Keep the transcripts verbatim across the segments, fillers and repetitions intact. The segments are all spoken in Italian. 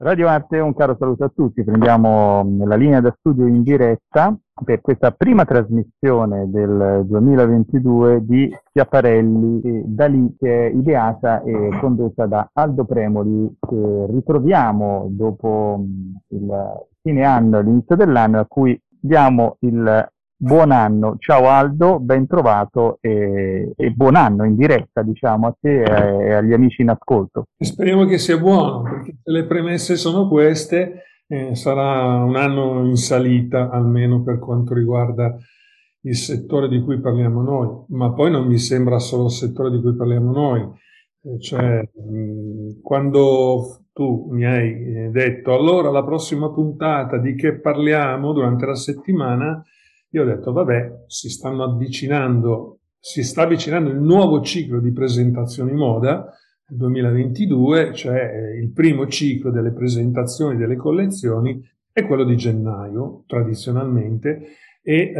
Radio Arte, un caro saluto a tutti. Prendiamo la linea da studio in diretta per questa prima trasmissione del duemilaventidue di Schiaparelli, e da lì che è ideata e condotta da Aldo Premoli, che ritroviamo dopo mh, il fine anno e l'inizio dell'anno, a cui diamo il buon anno. Ciao Aldo, ben trovato e, e buon anno in diretta, diciamo, a te e agli amici in ascolto. E speriamo che sia buono, perché se le premesse sono queste, eh, sarà un anno in salita, almeno per quanto riguarda il settore di cui parliamo noi. Ma poi non mi sembra solo il settore di cui parliamo noi. Eh, cioè, mh, quando tu mi hai eh, detto allora la prossima puntata di che parliamo durante la settimana, io ho detto vabbè, si stanno avvicinando, si sta avvicinando il nuovo ciclo di presentazioni moda duemilaventidue, cioè il primo ciclo delle presentazioni delle collezioni, è quello di gennaio, tradizionalmente. E,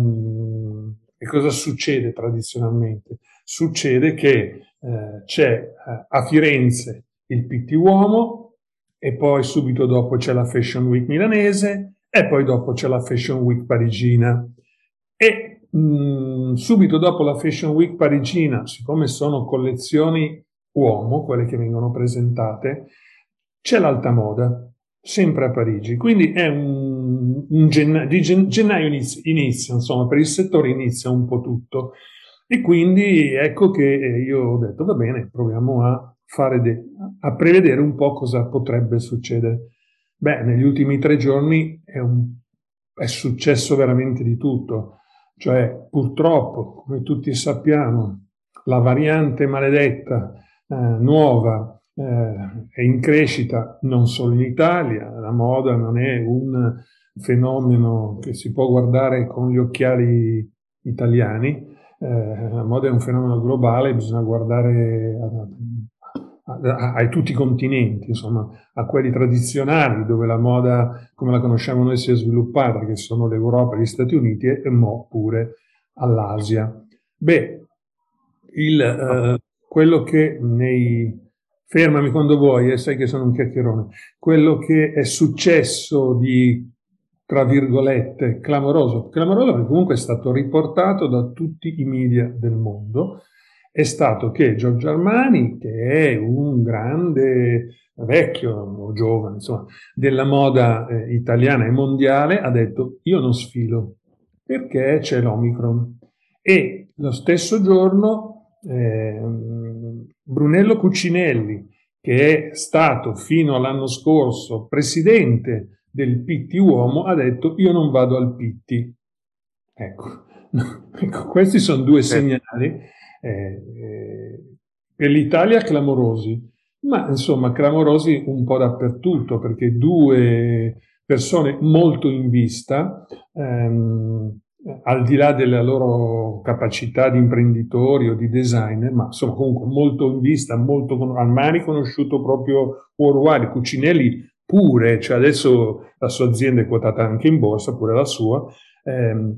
ehm, e cosa succede tradizionalmente? Succede che eh, c'è eh, a Firenze il Pitti Uomo, e poi subito dopo c'è la Fashion Week milanese, e poi dopo c'è la Fashion Week parigina. E mh, subito dopo la Fashion Week parigina, siccome sono collezioni uomo, quelle che vengono presentate, c'è l'alta moda, sempre a Parigi. Quindi è un, un gennaio, di gen, gennaio inizia, inizia, insomma, per il settore inizia un po' tutto. E quindi ecco che io ho detto, va bene, proviamo a fare de, a prevedere un po' cosa potrebbe succedere. Beh, negli ultimi tre giorni è, un, è successo veramente di tutto. Cioè, purtroppo, come tutti sappiamo, la variante maledetta eh, nuova eh, è in crescita non solo in Italia. La moda non è un fenomeno che si può guardare con gli occhiali italiani, eh, la moda è un fenomeno globale, bisogna guardare a, a, a, a tutti i continenti, insomma, a quelli tradizionali dove la moda come la conosciamo noi si è sviluppata, che sono l'Europa e gli Stati Uniti, e mo pure all'Asia. Beh, il, eh, quello che nei... Fermami quando vuoi, e sai che sono un chiacchierone. Quello che è successo di, tra virgolette, clamoroso, clamoroso perché comunque è stato riportato da tutti i media del mondo, è stato che Giorgio Armani, che è un grande vecchio o giovane, insomma, della moda eh, italiana e mondiale, ha detto io non sfilo perché c'è l'Omicron. E lo stesso giorno eh, Brunello Cucinelli, che è stato fino all'anno scorso presidente del Pitti Uomo, ha detto io non vado al Pitti. Ecco, ecco questi sono due segnali eh, eh, per l'Italia clamorosi, ma insomma clamorosi un po' dappertutto, perché due persone molto in vista, ehm, al di là della loro capacità di imprenditori o di designer, ma insomma comunque molto in vista, molto con- Armani conosciuto proprio worldwide, Cucinelli pure, cioè adesso la sua azienda è quotata anche in borsa, pure la sua, ehm,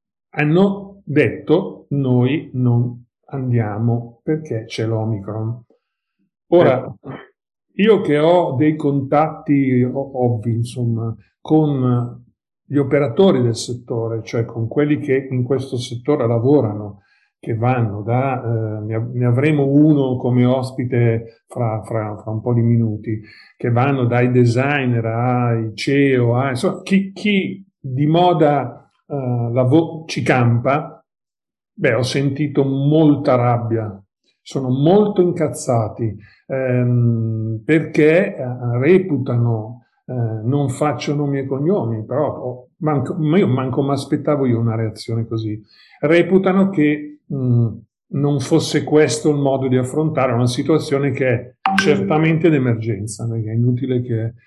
hanno detto noi non andiamo perché c'è l'Omicron. Ora, Certo. io che ho dei contatti ovvi, insomma, con gli operatori del settore, cioè con quelli che in questo settore lavorano, che vanno da, eh, ne, av- ne avremo uno come ospite fra, fra, fra un po' di minuti, che vanno dai designer ai C E O, a, insomma, chi, chi di moda eh, lavo- ci campa, beh, ho sentito molta rabbia, sono molto incazzati ehm, perché eh, reputano, eh, non faccio nomi e cognomi, però oh, manco, ma io manco mi aspettavo io una reazione così, reputano che mh, non fosse questo il modo di affrontare una situazione che è certamente d'emergenza, perché è inutile che, eh,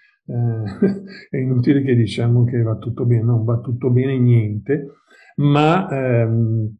è inutile che diciamo che va tutto bene, non va tutto bene niente, ma, ehm,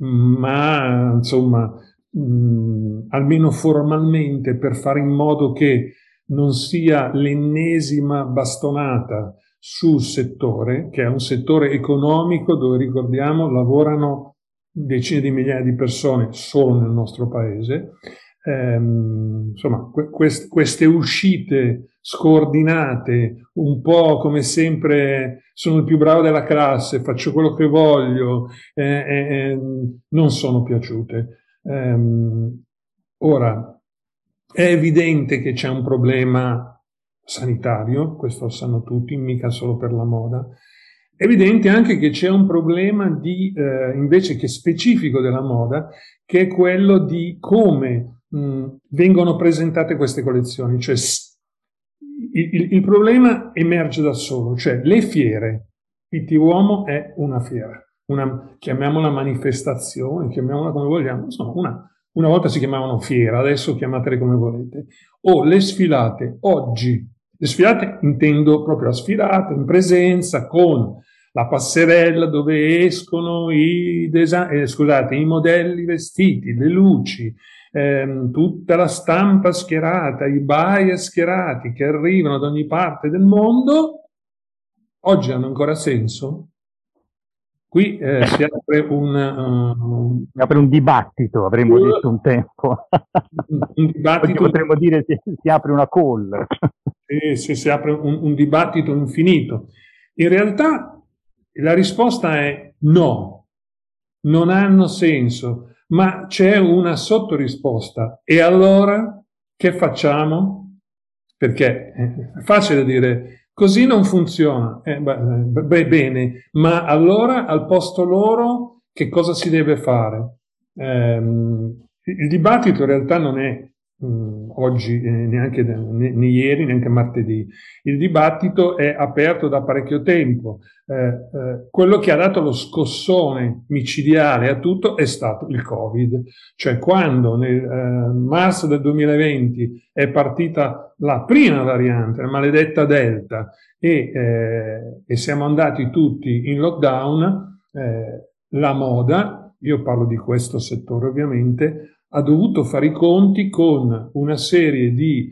ma insomma, mh, almeno formalmente per fare in modo che non sia l'ennesima bastonata sul settore, che è un settore economico dove, ricordiamo, lavorano decine di migliaia di persone solo nel nostro paese, ehm, insomma, que- quest- queste uscite scordinate, un po' come sempre sono il più bravo della classe, faccio quello che voglio, eh, eh, eh, non sono piaciute. Ehm, ora, è evidente che c'è un problema sanitario, questo lo sanno tutti, mica solo per la moda. È evidente anche che c'è un problema di, eh, invece che specifico della moda, che è quello di come mh, vengono presentate queste collezioni. Cioè, s- il, il- il problema emerge da solo, cioè le fiere. Pitti Uomo è una fiera, una, chiamiamola manifestazione, chiamiamola come vogliamo, insomma, una, una volta si chiamavano fiera, adesso chiamatele come volete. O le sfilate, oggi, le sfilate intendo proprio la sfilata in presenza con la passerella dove escono i, desa- eh, scusate, i modelli vestiti, le luci, ehm, tutta la stampa schierata, i buyer schierati che arrivano da ogni parte del mondo, oggi hanno ancora senso? Qui eh, si apre un, uh, Si apre un dibattito, avremmo detto un tempo. un, un Oggi dibattito. potremmo dire si, si apre una call. E se si apre un, un dibattito infinito. In realtà la risposta è no, non hanno senso, ma c'è una sottorisposta. E allora che facciamo? Perché è facile dire così non funziona. Eh, beh, bene, ma allora al posto loro che cosa si deve fare? Eh, il dibattito in realtà non è mh, oggi, eh, neanche né, né ieri, neanche martedì. Il dibattito è aperto da parecchio tempo. Eh, eh, quello che ha dato lo scossone micidiale a tutto è stato il Covid. Cioè quando nel eh, marzo del duemilaventi è partita la prima variante, la maledetta Delta, e, eh, e siamo andati tutti in lockdown, eh, la moda, io parlo di questo settore ovviamente, ha dovuto fare i conti con una serie di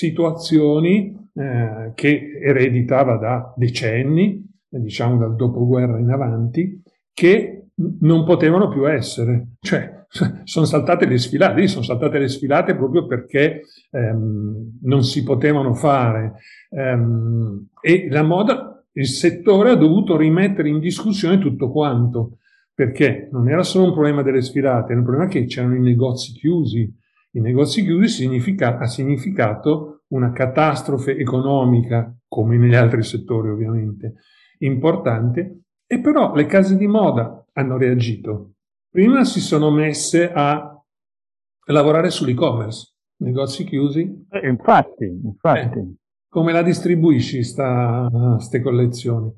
situazioni eh, che ereditava da decenni, diciamo dal dopoguerra in avanti, che non potevano più essere. Cioè, sono saltate le sfilate, sono saltate le sfilate proprio perché ehm, non si potevano fare. Ehm, e la moda, il settore ha dovuto rimettere in discussione tutto quanto, perché non era solo un problema delle sfilate, era un problema che c'erano i negozi chiusi. I negozi chiusi significa, ha significato una catastrofe economica, come negli altri settori ovviamente, importante, e però le case di moda hanno reagito. Prima si sono messe a lavorare sull'e-commerce, negozi chiusi. Eh, infatti, Eh, infatti. come la distribuisci queste collezioni?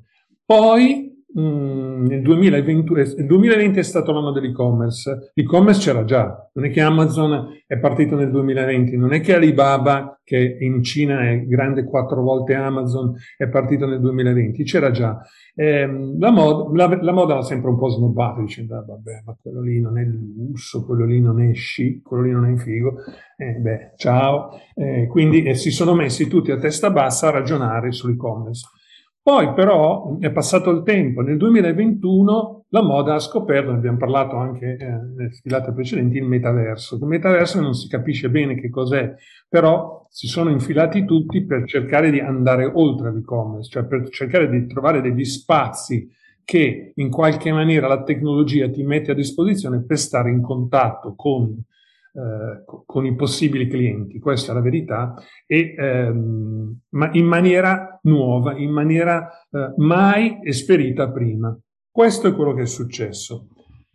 Poi mh, nel duemilaventi, il duemilaventi è stato l'anno dell'e-commerce. L'e-commerce c'era già, non è che Amazon è partito nel duemilaventi, non è che Alibaba, che in Cina è grande quattro volte Amazon, è partito nel duemilaventi, c'era già. Eh, la, moda, la, la moda l'ha sempre un po' snobbato, dicendo ah, vabbè, ma quello lì non è lusso, quello lì non è chic, quello lì non è figo. Eh, beh, ciao. Eh, quindi eh, si sono messi tutti a testa bassa a ragionare sull'e-commerce. Poi però è passato il tempo, nel duemilaventuno la moda ha scoperto, ne abbiamo parlato anche eh, nelle sfilate precedenti, il metaverso. Il metaverso non si capisce bene che cos'è, però si sono infilati tutti per cercare di andare oltre l'e-commerce, cioè per cercare di trovare degli spazi che in qualche maniera la tecnologia ti mette a disposizione per stare in contatto con eh, con i possibili clienti, questa è la verità, e ehm, ma in maniera nuova, in maniera eh, mai esperita prima. Questo è quello che è successo.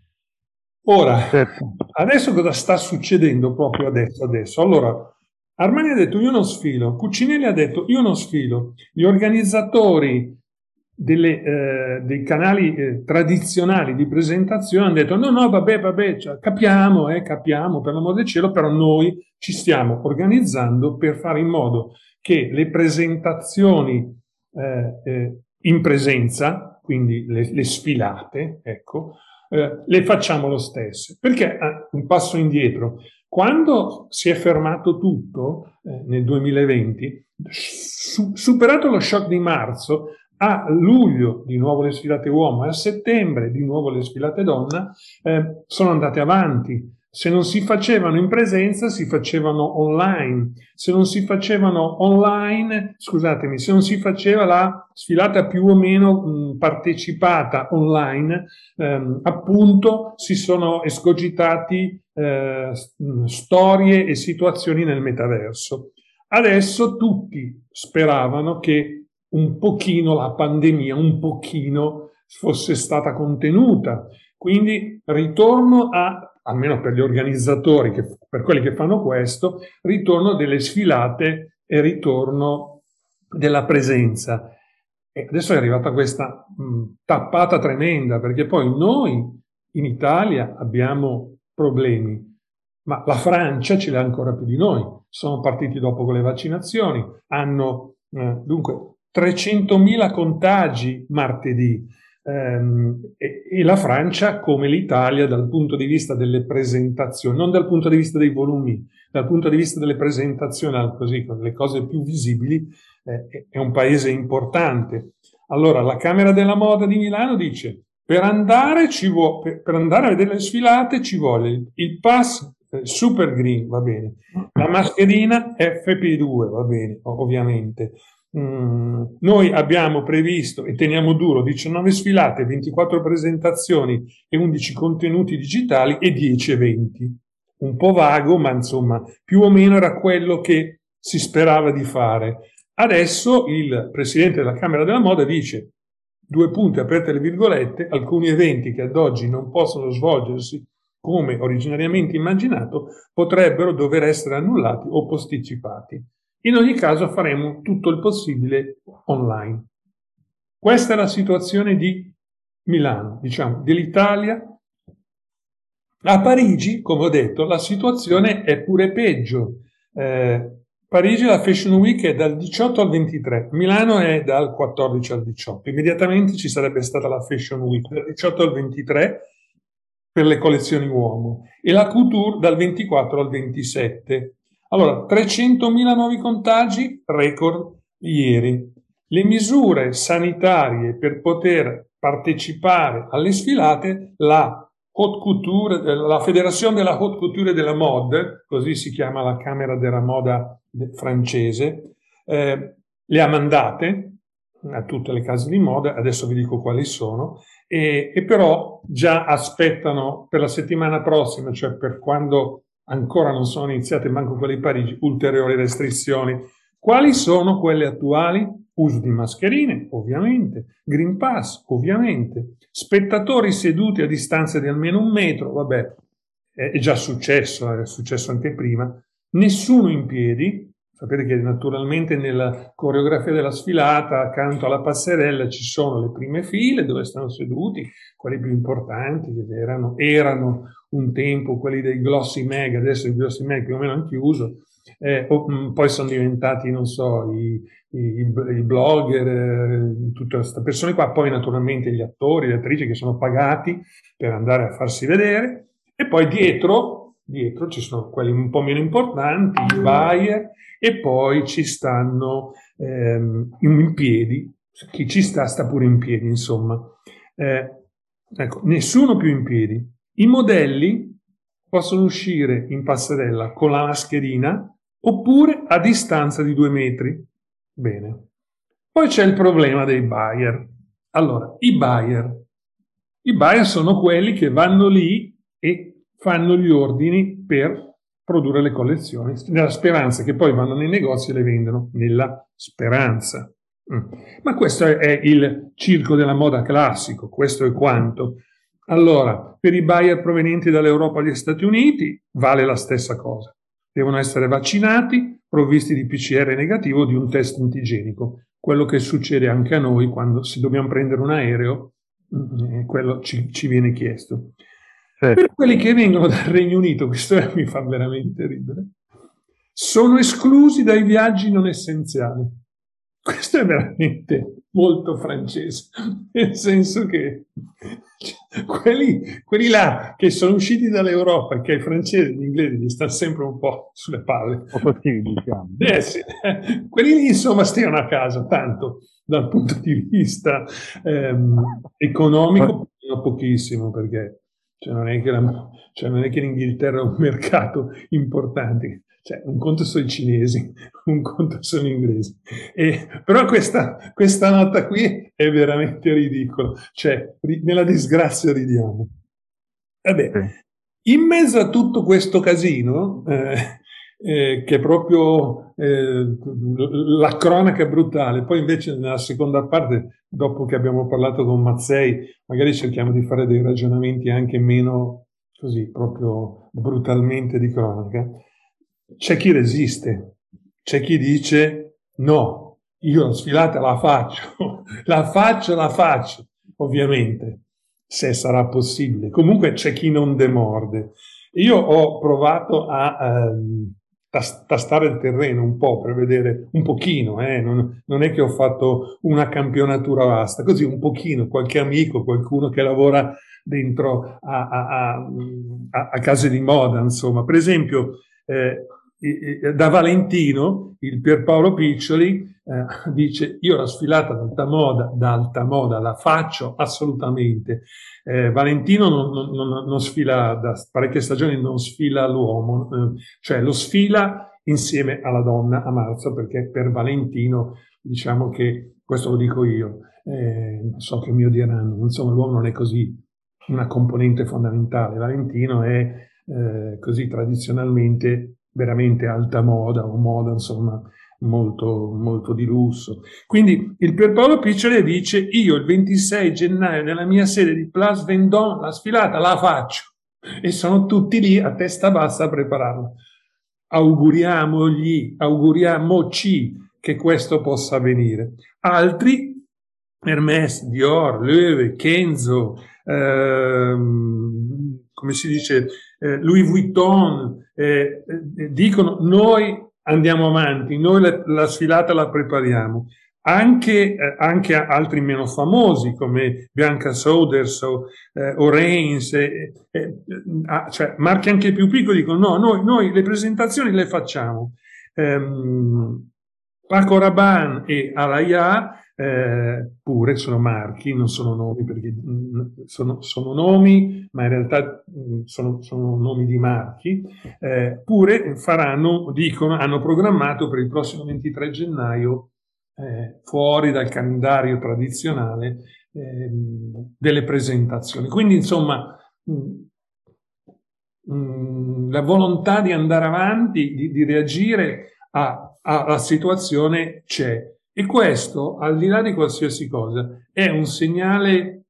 Ora, Certo. adesso cosa sta succedendo proprio adesso? adesso? Allora, Armani ha detto io non sfilo, Cucinelli ha detto io non sfilo, gli organizzatori delle, eh, dei canali eh, tradizionali di presentazione hanno detto no, no, vabbè, vabbè, cioè, capiamo, eh, capiamo, per l'amor del cielo, però noi ci stiamo organizzando per fare in modo che le presentazioni eh, eh, in presenza, quindi le, le sfilate, ecco, eh, le facciamo lo stesso. Perché eh, un passo indietro, quando si è fermato tutto eh, nel duemilaventi, su, superato lo shock di marzo, a luglio di nuovo le sfilate uomo e a settembre di nuovo le sfilate donna eh, sono andate avanti. Se non si facevano in presenza, si facevano online. Se non si facevano online, scusatemi, se non si faceva la sfilata più o meno mh, partecipata online, ehm, appunto si sono escogitati eh, storie e situazioni nel metaverso. Adesso tutti speravano che un pochino la pandemia, un pochino fosse stata contenuta. Quindi ritorno a, almeno per gli organizzatori, che, per quelli che fanno questo, ritorno delle sfilate e ritorno della presenza. E adesso è arrivata questa mh, tappata tremenda, perché poi noi in Italia abbiamo problemi, ma la Francia ce l'ha ancora più di noi. Sono partiti dopo con le vaccinazioni, hanno eh, dunque trecentomila contagi martedì. Ehm, e, e la Francia, come l'Italia, dal punto di vista delle presentazioni, non dal punto di vista dei volumi, dal punto di vista delle presentazioni, così, con le cose più visibili, eh, è un paese importante. Allora, la Camera della Moda di Milano dice: per andare, ci vuo, per, per andare a vedere le sfilate ci vuole il, il pass eh, Super Green, va bene, la mascherina F P due, va bene, ovviamente. Mm, noi abbiamo previsto e teniamo duro diciannove sfilate, ventiquattro presentazioni e undici contenuti digitali e dieci eventi. Un po' vago, ma insomma più o meno era quello che si sperava di fare. Adesso il presidente della Camera della Moda dice, due punti aperte le virgolette, alcuni eventi che ad oggi non possono svolgersi come originariamente immaginato potrebbero dover essere annullati o posticipati. In ogni caso faremo tutto il possibile online. Questa è la situazione di Milano, diciamo, dell'Italia. A Parigi, come ho detto, la situazione è pure peggio. Eh, Parigi la Fashion Week è dal diciotto al ventitré, Milano è dal quattordici al diciotto. Immediatamente ci sarebbe stata la Fashion Week dal diciotto al ventitré per le collezioni uomo e la Couture dal ventiquattro al ventisette. Allora, trecentomila nuovi contagi, record ieri. Le misure sanitarie per poter partecipare alle sfilate, la Haute Couture, la Federazione della Haute Couture e della Mode, così si chiama la Camera della Moda francese, eh, le ha mandate a tutte le case di moda, adesso vi dico quali sono, e, e però già aspettano per la settimana prossima, cioè per quando ancora non sono iniziate manco quelle di Parigi, ulteriori restrizioni. Quali sono quelle attuali? Uso di mascherine, ovviamente, Green Pass, ovviamente, spettatori seduti a distanza di almeno un metro, vabbè, è già successo, è successo anche prima, nessuno in piedi. Sapete che naturalmente nella coreografia della sfilata, accanto alla passerella, ci sono le prime file dove stanno seduti, quelli più importanti, che erano, erano un tempo quelli dei Glossy Mag, adesso i Glossy Mag più o meno hanno chiuso, eh, o, mh, poi sono diventati, non so, i, i, i blogger, eh, tutte queste persone qua, poi naturalmente gli attori, le attrici che sono pagati per andare a farsi vedere, e poi dietro, dietro ci sono quelli un po' meno importanti, i buyer, e poi ci stanno ehm, in piedi, chi ci sta sta pure in piedi, insomma. Eh, ecco, nessuno più in piedi. I modelli possono uscire in passerella con la mascherina oppure a distanza di due metri. Bene. Poi c'è il problema dei buyer. Allora, i buyer. I buyer sono quelli che vanno lì e fanno gli ordini per produrre le collezioni, nella speranza che poi vanno nei negozi e le vendono, nella speranza. Mm. Ma questo è, è il circo della moda classico, questo è quanto. Allora, per i buyer provenienti dall'Europa e dagli Stati Uniti vale la stessa cosa. Devono essere vaccinati, provvisti di P C R negativo o di un test antigenico. Quello che succede anche a noi quando se dobbiamo prendere un aereo, quello ci, ci viene chiesto. Sì. Per quelli che vengono dal Regno Unito, questo mi fa veramente ridere, sono esclusi dai viaggi non essenziali. Questo è veramente molto francese, nel senso che quelli, quelli là che sono usciti dall'Europa, che ai francesi e agli inglesi gli stanno sempre un po' sulle palle, un po' così, diciamo. Eh sì, quelli lì insomma stiano a casa, tanto dal punto di vista ehm, economico, pochissimo, perché Cioè non è che, la, cioè non è che l'Inghilterra è un mercato importante, cioè un conto sono i cinesi, un conto sono gli inglesi. E, però questa, questa nota qui è veramente ridicola, cioè ri, nella disgrazia ridiamo. Vabbè, Sì. in mezzo a tutto questo casino, eh, eh, che è proprio eh, la cronaca brutale, poi invece nella seconda parte, dopo che abbiamo parlato con Mazzei, magari cerchiamo di fare dei ragionamenti anche meno così, proprio brutalmente di cronaca. C'è chi resiste, c'è chi dice no, io la sfilata la faccio, la faccio, la faccio, ovviamente, se sarà possibile. Comunque c'è chi non demorde. Io ho provato a ehm, tastare il terreno un po' per vedere, un pochino, eh, non, non è che ho fatto una campionatura vasta, così un pochino, qualche amico, qualcuno che lavora dentro a, a, a, a case di moda, insomma. Per esempio, eh, da Valentino, il Pierpaolo Piccioli eh, dice: io la sfilata d'alta moda, d'alta moda la faccio assolutamente. Eh, Valentino non, non, non sfila da parecchie stagioni, non sfila l'uomo, eh, cioè lo sfila insieme alla donna a marzo, perché per Valentino, diciamo che, questo lo dico io, eh, so che mi odieranno, insomma l'uomo non è così una componente fondamentale. Valentino è eh, così tradizionalmente veramente alta moda o moda insomma molto, molto di lusso. Quindi il Pierpaolo Piccioli dice: io il ventisei gennaio nella mia sede di Place Vendôme la sfilata la faccio, e sono tutti lì a testa bassa a prepararla. Auguriamogli, auguriamoci che questo possa avvenire. Altri, Hermès, Dior, Loewe, Kenzo, ehm, come si dice, eh, Louis Vuitton, eh, eh, dicono: noi andiamo avanti, noi la, la sfilata la prepariamo. Anche, eh, anche altri meno famosi come Bianca Souders o, eh, o Reigns, eh, eh, ah, cioè marchi anche più piccoli dicono: no, noi, noi le presentazioni le facciamo. Ehm, Paco Rabanne e Alaya eh, pure sono marchi, non sono nomi, perché mh, sono, sono nomi, ma in realtà mh, sono, sono nomi di marchi, eh, pure faranno, dicono, hanno programmato per il prossimo ventitré gennaio, eh, fuori dal calendario tradizionale, eh, delle presentazioni. Quindi, insomma, mh, mh, la volontà di andare avanti, di, di reagire alla situazione c'è. E questo, al di là di qualsiasi cosa, è un segnale,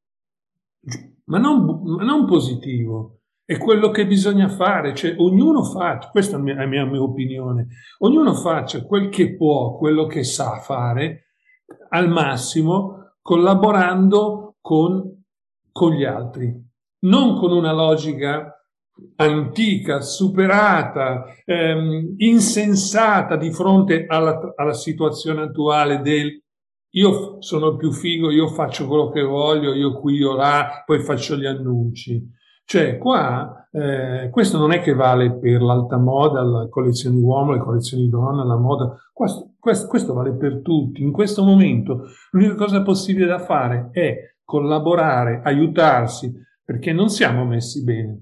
ma non, ma non positivo. È quello che bisogna fare, cioè ognuno faccia, questa è la mia, mia opinione, ognuno faccia quel che può, quello che sa fare, al massimo, collaborando con, con gli altri, non con una logica antica, superata, ehm, insensata di fronte alla, alla situazione attuale del io sono il più figo, io faccio quello che voglio, io qui, io là, poi faccio gli annunci. Cioè qua, eh, questo non è che vale per l'alta moda, le collezioni uomo, le collezioni donna, la moda, questo, questo, questo vale per tutti. In questo momento l'unica cosa possibile da fare è collaborare, aiutarsi, perché non siamo messi bene.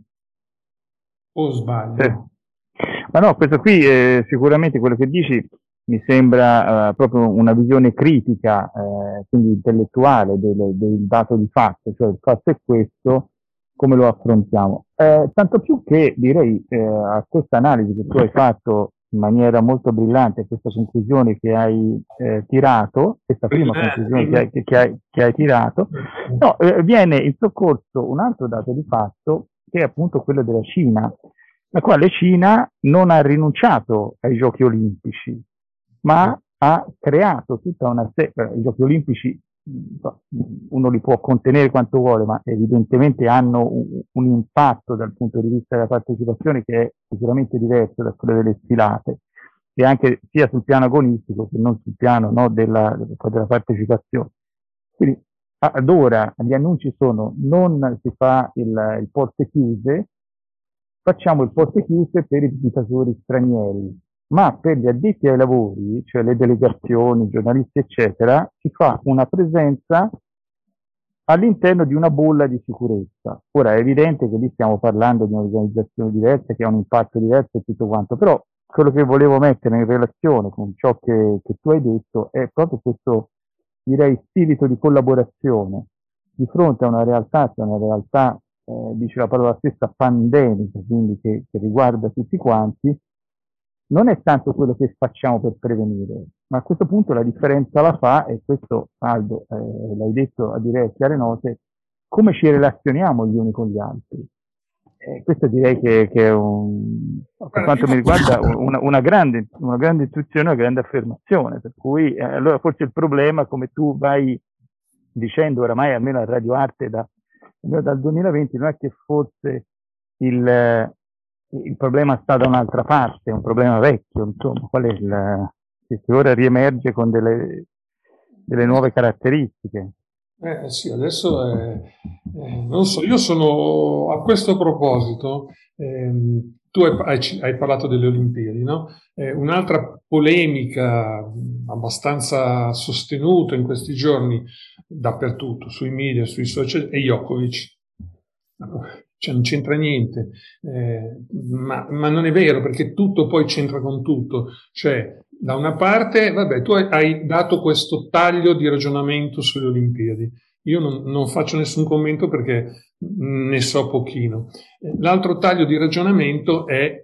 O sbaglio? Sì. Ma no, questo qui eh, sicuramente quello che dici mi sembra eh, proprio una visione critica, eh, quindi intellettuale del, del dato di fatto, cioè il fatto è questo, come lo affrontiamo. Eh, tanto più che direi eh, a questa analisi che tu hai fatto in maniera molto brillante, questa conclusione che hai eh, tirato, questa prima conclusione che hai, che, che hai, che hai tirato, no, eh, viene in soccorso un altro dato di fatto che è appunto quello della Cina, la quale Cina non ha rinunciato ai giochi olimpici, ma ha creato tutta una serie, i giochi olimpici uno li può contenere quanto vuole, ma evidentemente hanno un, un impatto dal punto di vista della partecipazione che è sicuramente diverso da quello delle sfilate, e anche sia sul piano agonistico che non sul piano no, della, della partecipazione. Quindi ad ora gli annunci sono: non si fa il, il porte chiuse, facciamo il porte chiuse per i visitatori stranieri, ma per gli addetti ai lavori, cioè le delegazioni, i giornalisti eccetera, si fa una presenza all'interno di una bolla di sicurezza. Ora è evidente che lì stiamo parlando di un'organizzazione diversa, che ha un impatto diverso e tutto quanto, però quello che volevo mettere in relazione con ciò che, che tu hai detto è proprio questo, direi, spirito di collaborazione di fronte a una realtà che è una realtà, eh, dice la parola stessa, pandemica, quindi che, che riguarda tutti quanti. Non è tanto quello che facciamo per prevenire, ma a questo punto la differenza la fa, e questo Aldo, eh, l'hai detto a dire chiare note, come ci relazioniamo gli uni con gli altri. Eh, questo direi che, che è un, per Guarda, quanto mi io- riguarda una, una grande, una grande intuizione, una grande affermazione, per cui eh, allora forse il problema, come tu vai dicendo oramai almeno a Radio Arte da, almeno dal duemilaventi, non è che forse il, eh, il problema sta da un'altra parte, è un problema vecchio, insomma, qual è il, che ora riemerge con delle, delle nuove caratteristiche. Eh sì, adesso è, eh, non so, io sono a questo proposito, ehm, tu hai, hai- hai parlato delle Olimpiadi, no? Eh, un'altra polemica mh, abbastanza sostenuta in questi giorni dappertutto, sui media, sui social, è Djokovic. Cioè non c'entra niente, eh, ma, ma non è vero perché tutto poi c'entra con tutto. Cioè, da una parte, vabbè, tu hai, hai dato questo taglio di ragionamento sulle Olimpiadi. Io non, non faccio nessun commento perché ne so pochino. L'altro taglio di ragionamento è,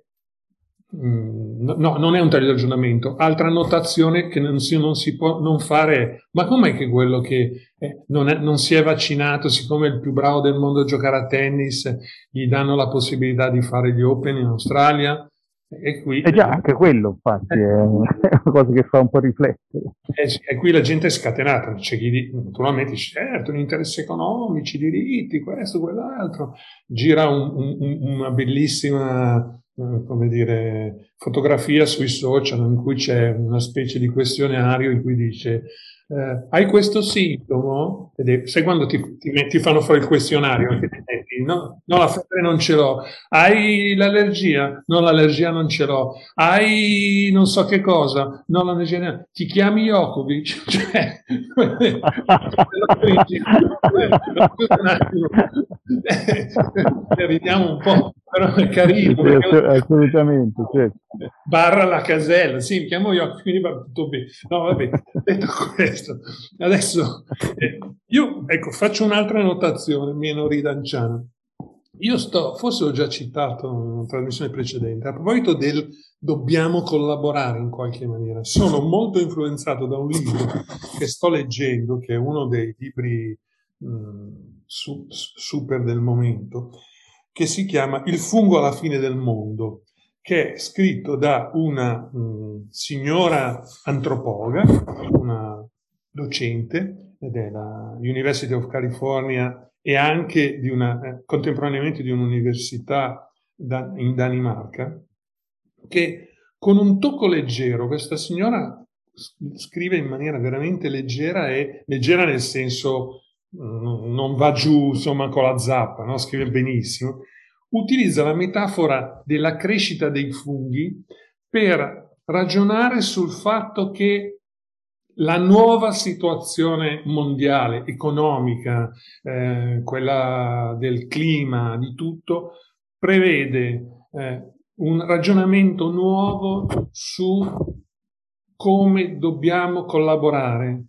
mm, no, non è un taglio di ragionamento, altra notazione che non si, non si può non fare è, ma com'è che quello che eh, non, è- non si è vaccinato, siccome è il più bravo del mondo a giocare a tennis, gli danno la possibilità di fare gli Open in Australia? E qui E già, anche quello, infatti, è una cosa che fa un po' riflettere. E, e qui la gente è scatenata, c'è chi di- naturalmente dice, certo, gli interessi economici, i diritti, questo, quell'altro. Gira un- un- una bellissima, eh, come dire, fotografia sui social in cui c'è una specie di questionario in cui dice, eh, hai questo sintomo? Ed è- sai quando ti, ti metti- fanno fuori il questionario? Che ti metti, no, no, la febbre non ce l'ho. Hai l'allergia? No, l'allergia non ce l'ho. Hai non so che cosa, no, la Nigeria, ti chiami Jokovic? Cioè, scusa un attimo, eh, ridiamo un po', però è Sì, carino sì, perché ass- assolutamente, certo. barra la casella, sì, mi chiamo Jokovic, quindi va tutto bene. No, vabbè, detto questo, adesso eh, io ecco, faccio un'altra notazione meno ridanciana. Io sto, forse l'ho già citato in una trasmissione precedente, a proposito del dobbiamo collaborare in qualche maniera. Sono molto influenzato da un libro che sto leggendo, che è uno dei libri mh, su- super del momento, che si chiama Il fungo alla fine del mondo, che è scritto da una mh, signora antropologa, una docente della University of California e anche di una, eh, contemporaneamente di un'università da, in Danimarca, che con un tocco leggero, questa signora scrive in maniera veramente leggera e leggera nel senso mh, non va giù insomma con la zappa, no? Scrive benissimo, utilizza la metafora della crescita dei funghi per ragionare sul fatto che la nuova situazione mondiale, economica, eh, quella del clima, di tutto, prevede eh, un ragionamento nuovo su come dobbiamo collaborare,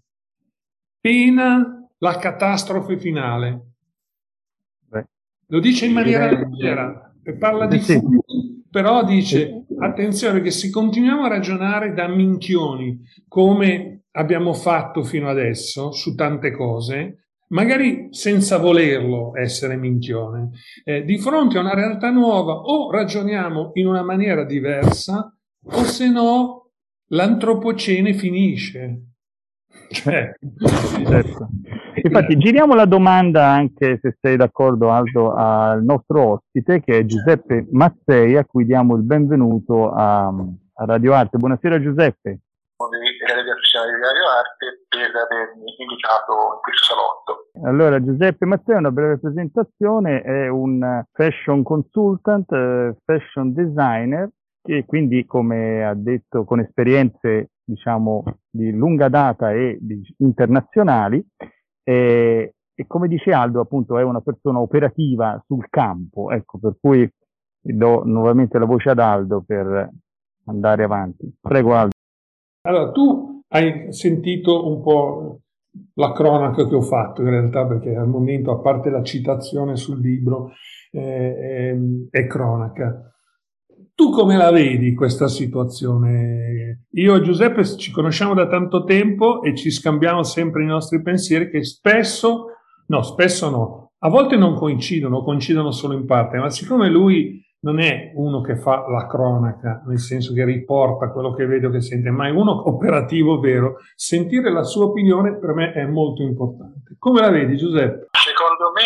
pena la catastrofe finale. Beh, Lo dice in maniera direi, leggera, parla sì, di sì, funghi, però eh, dice attenzione che se continuiamo a ragionare da minchioni come abbiamo fatto fino adesso su tante cose, magari senza volerlo essere minchione, eh, di fronte a una realtà nuova o ragioniamo in una maniera diversa o se no l'antropocene finisce. eh, Cioè, certo. Infatti, giriamo la domanda anche, se sei d'accordo Aldo, al nostro ospite, che è Giuseppe Mazzei, a cui diamo il benvenuto a, a Radio Arte. Buonasera Giuseppe. di redazione di Radio Arte per avermi invitato in questo salotto. Allora, Giuseppe Mazzei, una breve presentazione, è un fashion consultant, eh, fashion designer, che quindi, come ha detto, con esperienze, diciamo, di lunga data e di- internazionali, eh, e come dice Aldo, appunto, è una persona operativa sul campo, ecco, per cui do nuovamente la voce ad Aldo per andare avanti. Prego, Aldo. Allora, tu hai sentito un po' la cronaca che ho fatto in realtà, perché al momento, a parte la citazione sul libro, eh, è, è cronaca. Tu come la vedi questa situazione? Io e Giuseppe ci conosciamo da tanto tempo e ci scambiamo sempre i nostri pensieri che spesso, no, spesso no, a volte non coincidono, coincidono solo in parte, ma siccome lui non è uno che fa la cronaca, nel senso che riporta quello che vede o che sente, ma è uno operativo vero, sentire la sua opinione per me è molto importante. Come la vedi, Giuseppe? Secondo me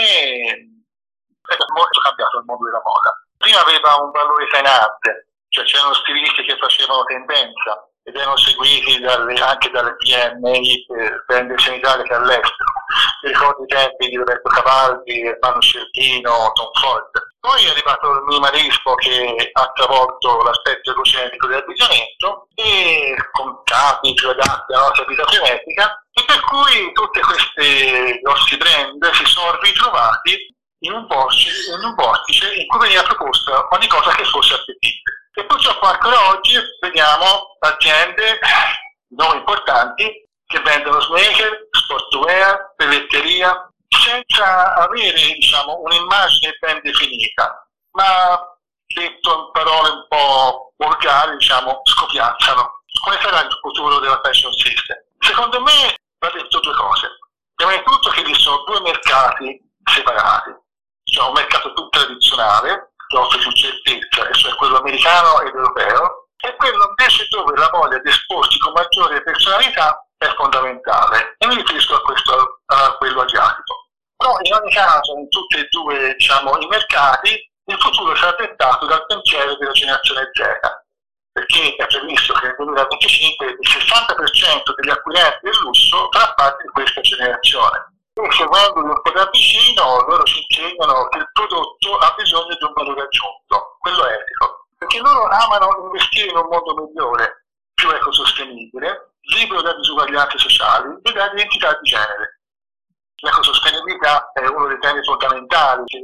è molto cambiato il mondo della moda. Prima aveva un valore trainante, cioè c'erano stilisti che facevano tendenza ed erano seguiti dalle, anche dalle P M I per vendersi in Italia che all'estero. Mi ricordo i tempi di Roberto Cavalli, Ermanno Scerchino, Tom Ford. Poi è arrivato il minimalismo che ha travolto l'aspetto egocentrico dell'abbigliamento e con capi più adatti alla nostra vita frenetica, e per cui tutti questi grossi brand si sono ritrovati in un vortice in, un vortice in cui veniva proposta ogni cosa che fosse appetibile. E purtroppo ancora oggi vediamo aziende non importanti che vendono sneaker, sportwear, pelletteria, senza avere, diciamo, un'immagine ben definita, ma detto in parole un po' volgari, diciamo, scopiazzano. Quale sarà il futuro della fashion system? Secondo me va detto due cose. Prima di tutto che vi sono due mercati separati. C'è un mercato più tradizionale, che offre più certezza, e cioè quello americano ed europeo, e quello invece dove la voglia di esporsi con maggiore personalità è fondamentale. E mi riferisco a, questo, a quello asiatico. Però in ogni caso, in tutti e due, diciamo, i mercati, il futuro sarà dettato dal pensiero della generazione Z, perché è previsto che nel duemilaventicinque il sessanta per cento degli acquirenti del lusso farà parte di questa generazione. E seguendoli un po' da vicino, loro ci insegnano che il prodotto ha bisogno di un valore aggiunto, quello etico, perché loro amano investire in un mondo migliore, più ecosostenibile, libero da disuguaglianze sociali e da identità di genere. L'ecosostenibilità è uno dei temi fondamentali che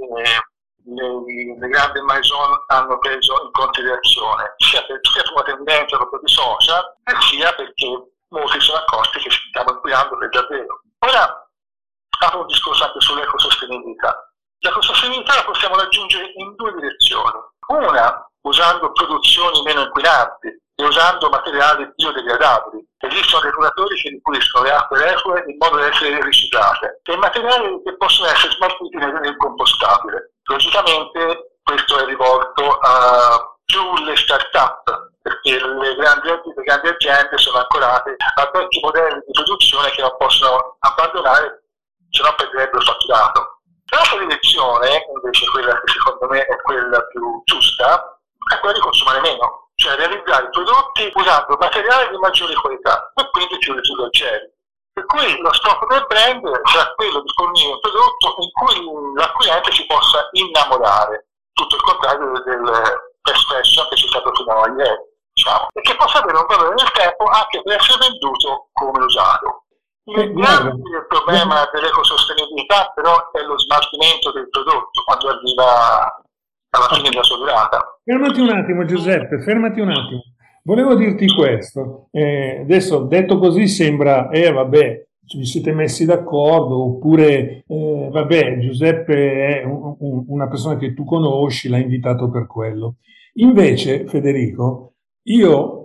le, le grandi maison hanno preso in considerazione, sia per, sia per una tendenza proprio di social, sia perché molti sono accorti che stiamo inquinando per davvero. Ora, fatto un discorso anche sull'ecosostenibilità. L'ecosostenibilità la possiamo raggiungere in due direzioni. Una, usando produzioni meno inquinanti e usando materiali biodegradabili. Esistono depuratori che ripuliscono le acque reflue in modo da essere riciclate e materiali che possono essere smaltiti nel compostabile. Logicamente questo è rivolto a più le start-up, perché le grandi, le grandi aziende sono ancorate a vecchi modelli di produzione che non possono abbandonare, se no perderebbero il fatturato. L'altra direzione, invece quella che secondo me è quella più giusta, è quella di consumare meno, cioè realizzare prodotti usando materiali di maggiore qualità e quindi più residuageli. Per cui lo scopo del brand sarà quello di fornire un prodotto in cui l'acquirente si possa innamorare, tutto il contrario del fast fashion che c'è stato fino a ieri, diciamo, e che possa avere un valore nel tempo anche per essere venduto come usato. Il grande problema dell'ecosostenibilità però è lo smaltimento del prodotto quando arriva alla fine della sua durata. Fermati un attimo, Giuseppe, fermati un attimo. Volevo dirti questo. Eh, adesso detto così sembra, eh vabbè, vi siete messi d'accordo, oppure eh, vabbè, Giuseppe è un, un, una persona che tu conosci, l'ha invitato per quello. Invece, Federico, io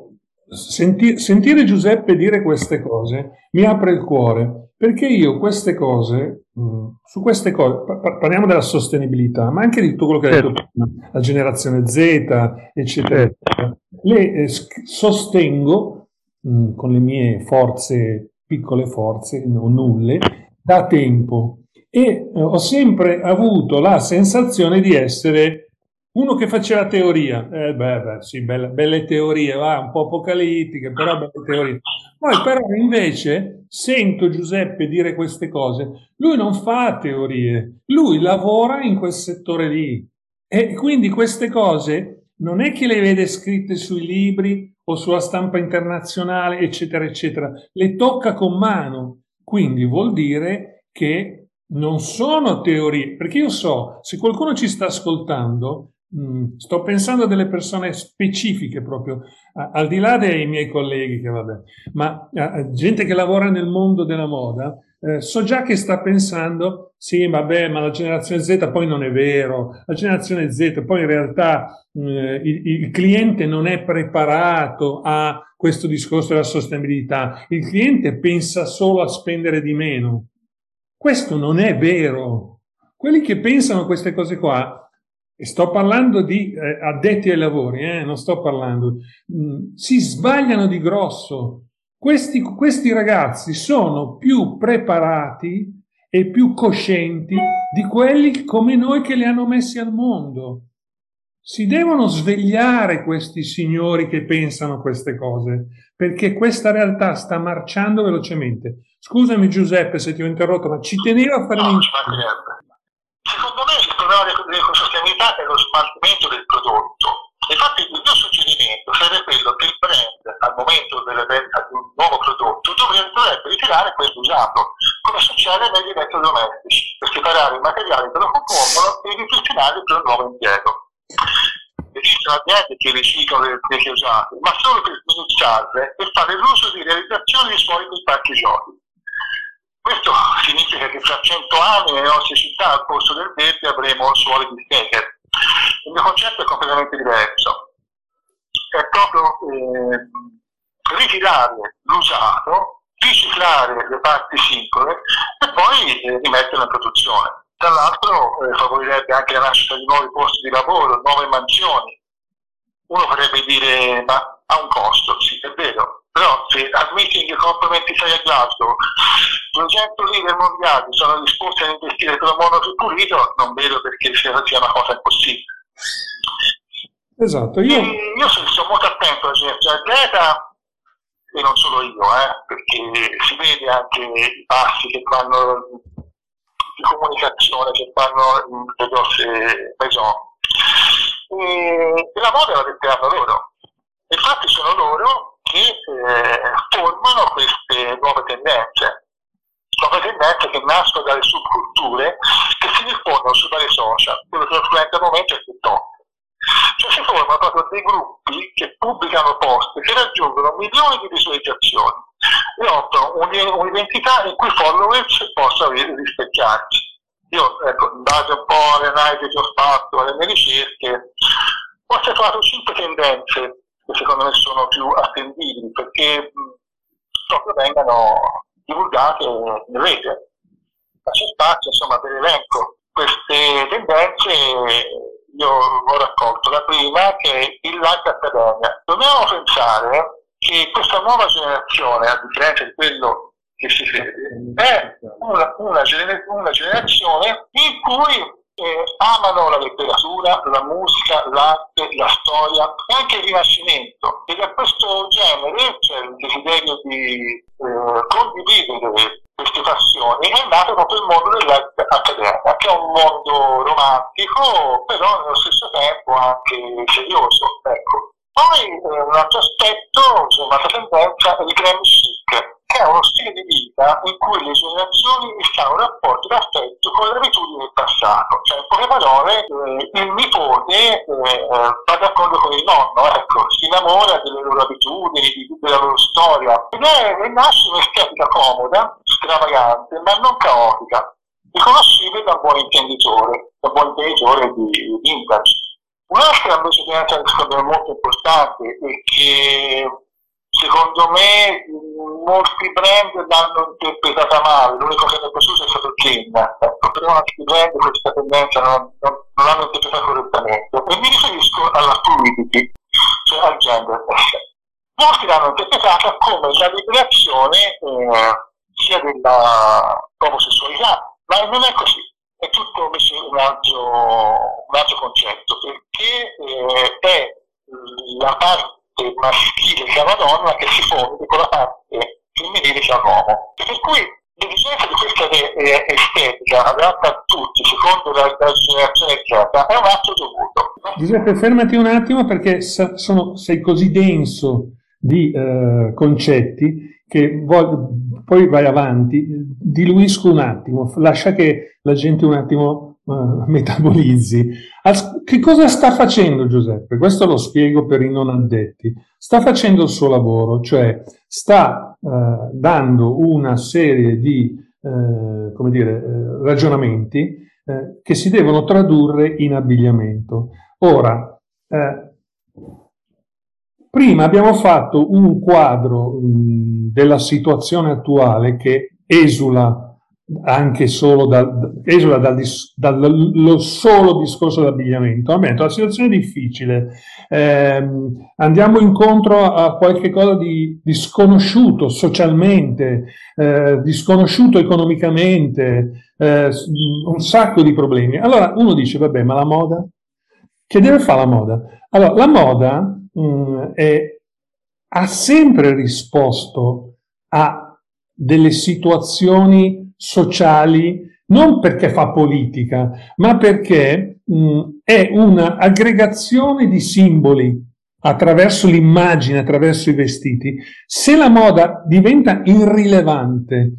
senti, sentire Giuseppe dire queste cose mi apre il cuore, perché io queste cose, mh, su queste cose, pa- parliamo della sostenibilità, ma anche di tutto quello che hai detto prima, la generazione Z, eccetera, eccetera, le eh, sostengo mh, con le mie forze, piccole forze, o nulle, da tempo, e eh, ho sempre avuto la sensazione di essere uno che faceva teoria. Eh, beh, beh, sì, belle, belle teorie, va, un po' apocalittiche, però belle teorie. Poi però invece sento Giuseppe dire queste cose, lui non fa teorie, lui lavora in quel settore lì, e quindi queste cose non è che le vede scritte sui libri o sulla stampa internazionale, eccetera, eccetera, le tocca con mano, quindi vuol dire che non sono teorie, perché io so, se qualcuno ci sta ascoltando, mh, sto pensando a delle persone specifiche proprio, a, al di là dei miei colleghi, che vabbè, ma a, a gente che lavora nel mondo della moda, eh, so già che sta pensando, sì, vabbè, ma la generazione Z poi non è vero, la generazione Z poi in realtà eh, il, il cliente non è preparato a questo discorso della sostenibilità, il cliente pensa solo a spendere di meno. Questo non è vero. Quelli che pensano queste cose qua, e sto parlando di eh, addetti ai lavori, eh, non sto parlando, mh, si sbagliano di grosso. Questi, questi ragazzi sono più preparati e più coscienti di quelli come noi che li hanno messi al mondo. Si devono svegliare questi signori che pensano queste cose, perché questa realtà sta marciando velocemente. Scusami Giuseppe se ti ho interrotto, ma ci tenevo a fare no, un... Secondo me il problema dell'ecosostenibilità è lo smaltimento del prodotto. Infatti il mio suggerimento sarebbe quello che il brand al momento della vendita di un nuovo prodotto dovrebbe, dovrebbe ritirare quello usato, come succede negli elettrodomestici, per separare i materiali che lo compongono e ripristinarli per un nuovo impiego. Esistono aziende che riciclano le vecchie usate, ma solo per sminuzzarle e fare l'uso di realizzazione di suoi impacchi giochi. Questo significa che fra cento anni nelle nostre città al posto del verde avremo suoli di Steger. Il mio concetto è completamente diverso. È proprio eh, ritirare l'usato, riciclare le parti singole e poi eh, rimetterle in produzione. Tra l'altro eh, favorirebbe anche la nascita di nuovi posti di lavoro, nuove mansioni. Uno potrebbe dire, ma ha un costo, sì, è vero, però se al meeting COP ventisei a Glasgow duecento leader mondiali sono disposti a investire per un mondo più pulito, non vedo perché sia una cosa impossibile. Esatto, io... E io sono molto attento alla generazione Z, e non solo io, eh, perché si vede anche i passi che fanno di comunicazione che fanno le grosse maison. E la moda la detteranno loro. Infatti sono loro che eh, formano queste nuove tendenze, nuove tendenze che nascono dalle subculture che si diffondono sui vari social. Quello che influenza al momento è TikTok. Cioè si formano proprio dei gruppi che pubblicano post che raggiungono milioni di visualizzazioni e offrono un'identità in cui i followers possono rispecchiarsi. Io, ecco, in base un po' alle analisi che ho fatto, alle mie ricerche, ho trovato cinque tendenze che secondo me sono più attendibili perché mh, proprio vengano divulgate in rete. Ma c'è spazio, insomma, per elenco. Queste tendenze io ho raccolto. La prima che è il Life Academia. Dobbiamo pensare che questa nuova generazione, a differenza di quello che si crede, è una, una, gener- una generazione in cui eh, amano la letteratura, la musica, l'arte, la storia e anche il Rinascimento. E da questo genere, cioè il desiderio di eh, condividere queste passioni, è nato proprio il mondo dell'arte accademica, che è un mondo romantico, però nello stesso tempo anche serioso. Ecco. Poi eh, un altro aspetto, cioè un'altra tendenza, è il Glam Chic, che è uno stile di vita in cui le generazioni stanno in rapporto d'affetto con le abitudini del passato. Cioè, in poche parole, eh, il nipote eh, va d'accordo con il nonno, ecco, si innamora delle loro abitudini, della loro storia. Ed è, e nasce un'estetica comoda, stravagante, ma non caotica, riconoscibile da un buon intenditore, da un buon intenditore di vintage. Un'altra invece tendenza che secondo me è molto importante e che secondo me molti brand l'hanno interpretata male, l'unico che mi è piaciuto è stato Ken, ecco, però altri brand questa tendenza non, non, non l'hanno interpretata correttamente e mi riferisco alla fluidity, cioè al gender. Molti l'hanno interpretata come la liberazione eh, sia della omosessualità, ma non è così. È tutto invece un altro, un altro concetto, perché eh, è la parte maschile che ha una donna che si fonde con la parte femminile che ha un uomo. E per cui l'esigenza di questa eh, estetica adatta a tutti, secondo la, la generazione Z, è un atto dovuto. Giuseppe, fermati un attimo perché sono, sei così denso di eh, concetti che voglio, poi vai avanti, diluisco un attimo, lascia che la gente un attimo uh, metabolizzi. As- che cosa sta facendo Giuseppe? Questo lo spiego per i non addetti. Sta facendo il suo lavoro, cioè sta uh, dando una serie di uh, come dire, uh, ragionamenti uh, che si devono tradurre in abbigliamento. Ora, uh, prima abbiamo fatto un quadro mh, della situazione attuale che esula anche solo dal, esula dal, dal lo solo discorso dell'abbigliamento. Vabbè, la situazione è difficile, eh, andiamo incontro a qualche cosa di, di sconosciuto socialmente, eh, di sconosciuto economicamente, eh, un sacco di problemi. Allora uno dice, vabbè, ma la moda? Che deve fare la moda? Allora, la moda mh, è, ha sempre risposto a delle situazioni sociali, non perché fa politica, ma perché mh, è un'aggregazione di simboli attraverso l'immagine, attraverso i vestiti. Se la moda diventa irrilevante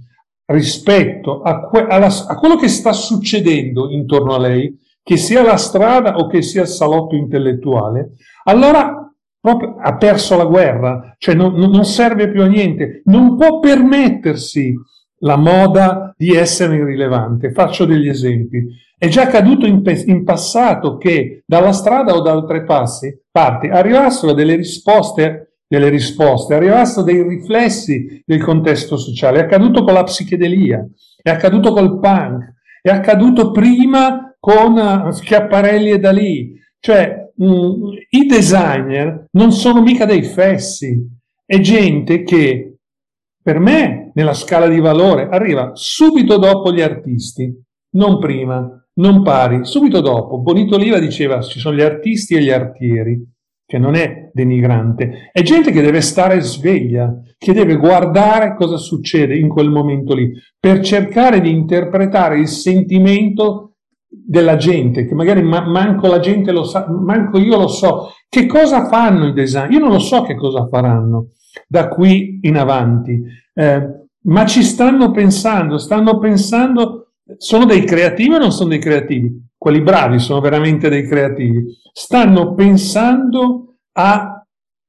rispetto a, que- alla, a quello che sta succedendo intorno a lei, che sia la strada o che sia il salotto intellettuale, allora proprio ha perso la guerra, cioè non, non serve più a niente, non può permettersi la moda di essere irrilevante. Faccio degli esempi. È già accaduto in, in passato che dalla strada o da altre passi, parti arrivassero delle risposte, delle risposte, arrivassero dei riflessi del contesto sociale. È accaduto con la psichedelia, è accaduto col punk, è accaduto prima con Schiaparelli e Dalì. Cioè, mh, i designer non sono mica dei fessi, è gente che, per me, nella scala di valore, arriva subito dopo gli artisti, non prima, non pari, subito dopo. Bonito Oliva diceva, ci sono gli artisti e gli artieri, che non è denigrante, è gente che deve stare sveglia, che deve guardare cosa succede in quel momento lì, per cercare di interpretare il sentimento della gente, che magari ma- manco la gente lo sa, manco io lo so. Che cosa fanno i design? Io non lo so che cosa faranno da qui in avanti, eh, ma ci stanno pensando, stanno pensando, sono dei creativi o non sono dei creativi? Quelli bravi sono veramente dei creativi. Stanno pensando a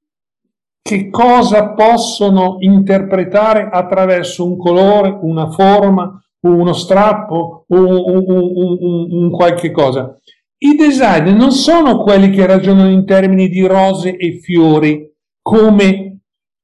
che cosa possono interpretare attraverso un colore, una forma, uno strappo, un, un, un, un, un qualche cosa. I designer non sono quelli che ragionano in termini di rose e fiori, come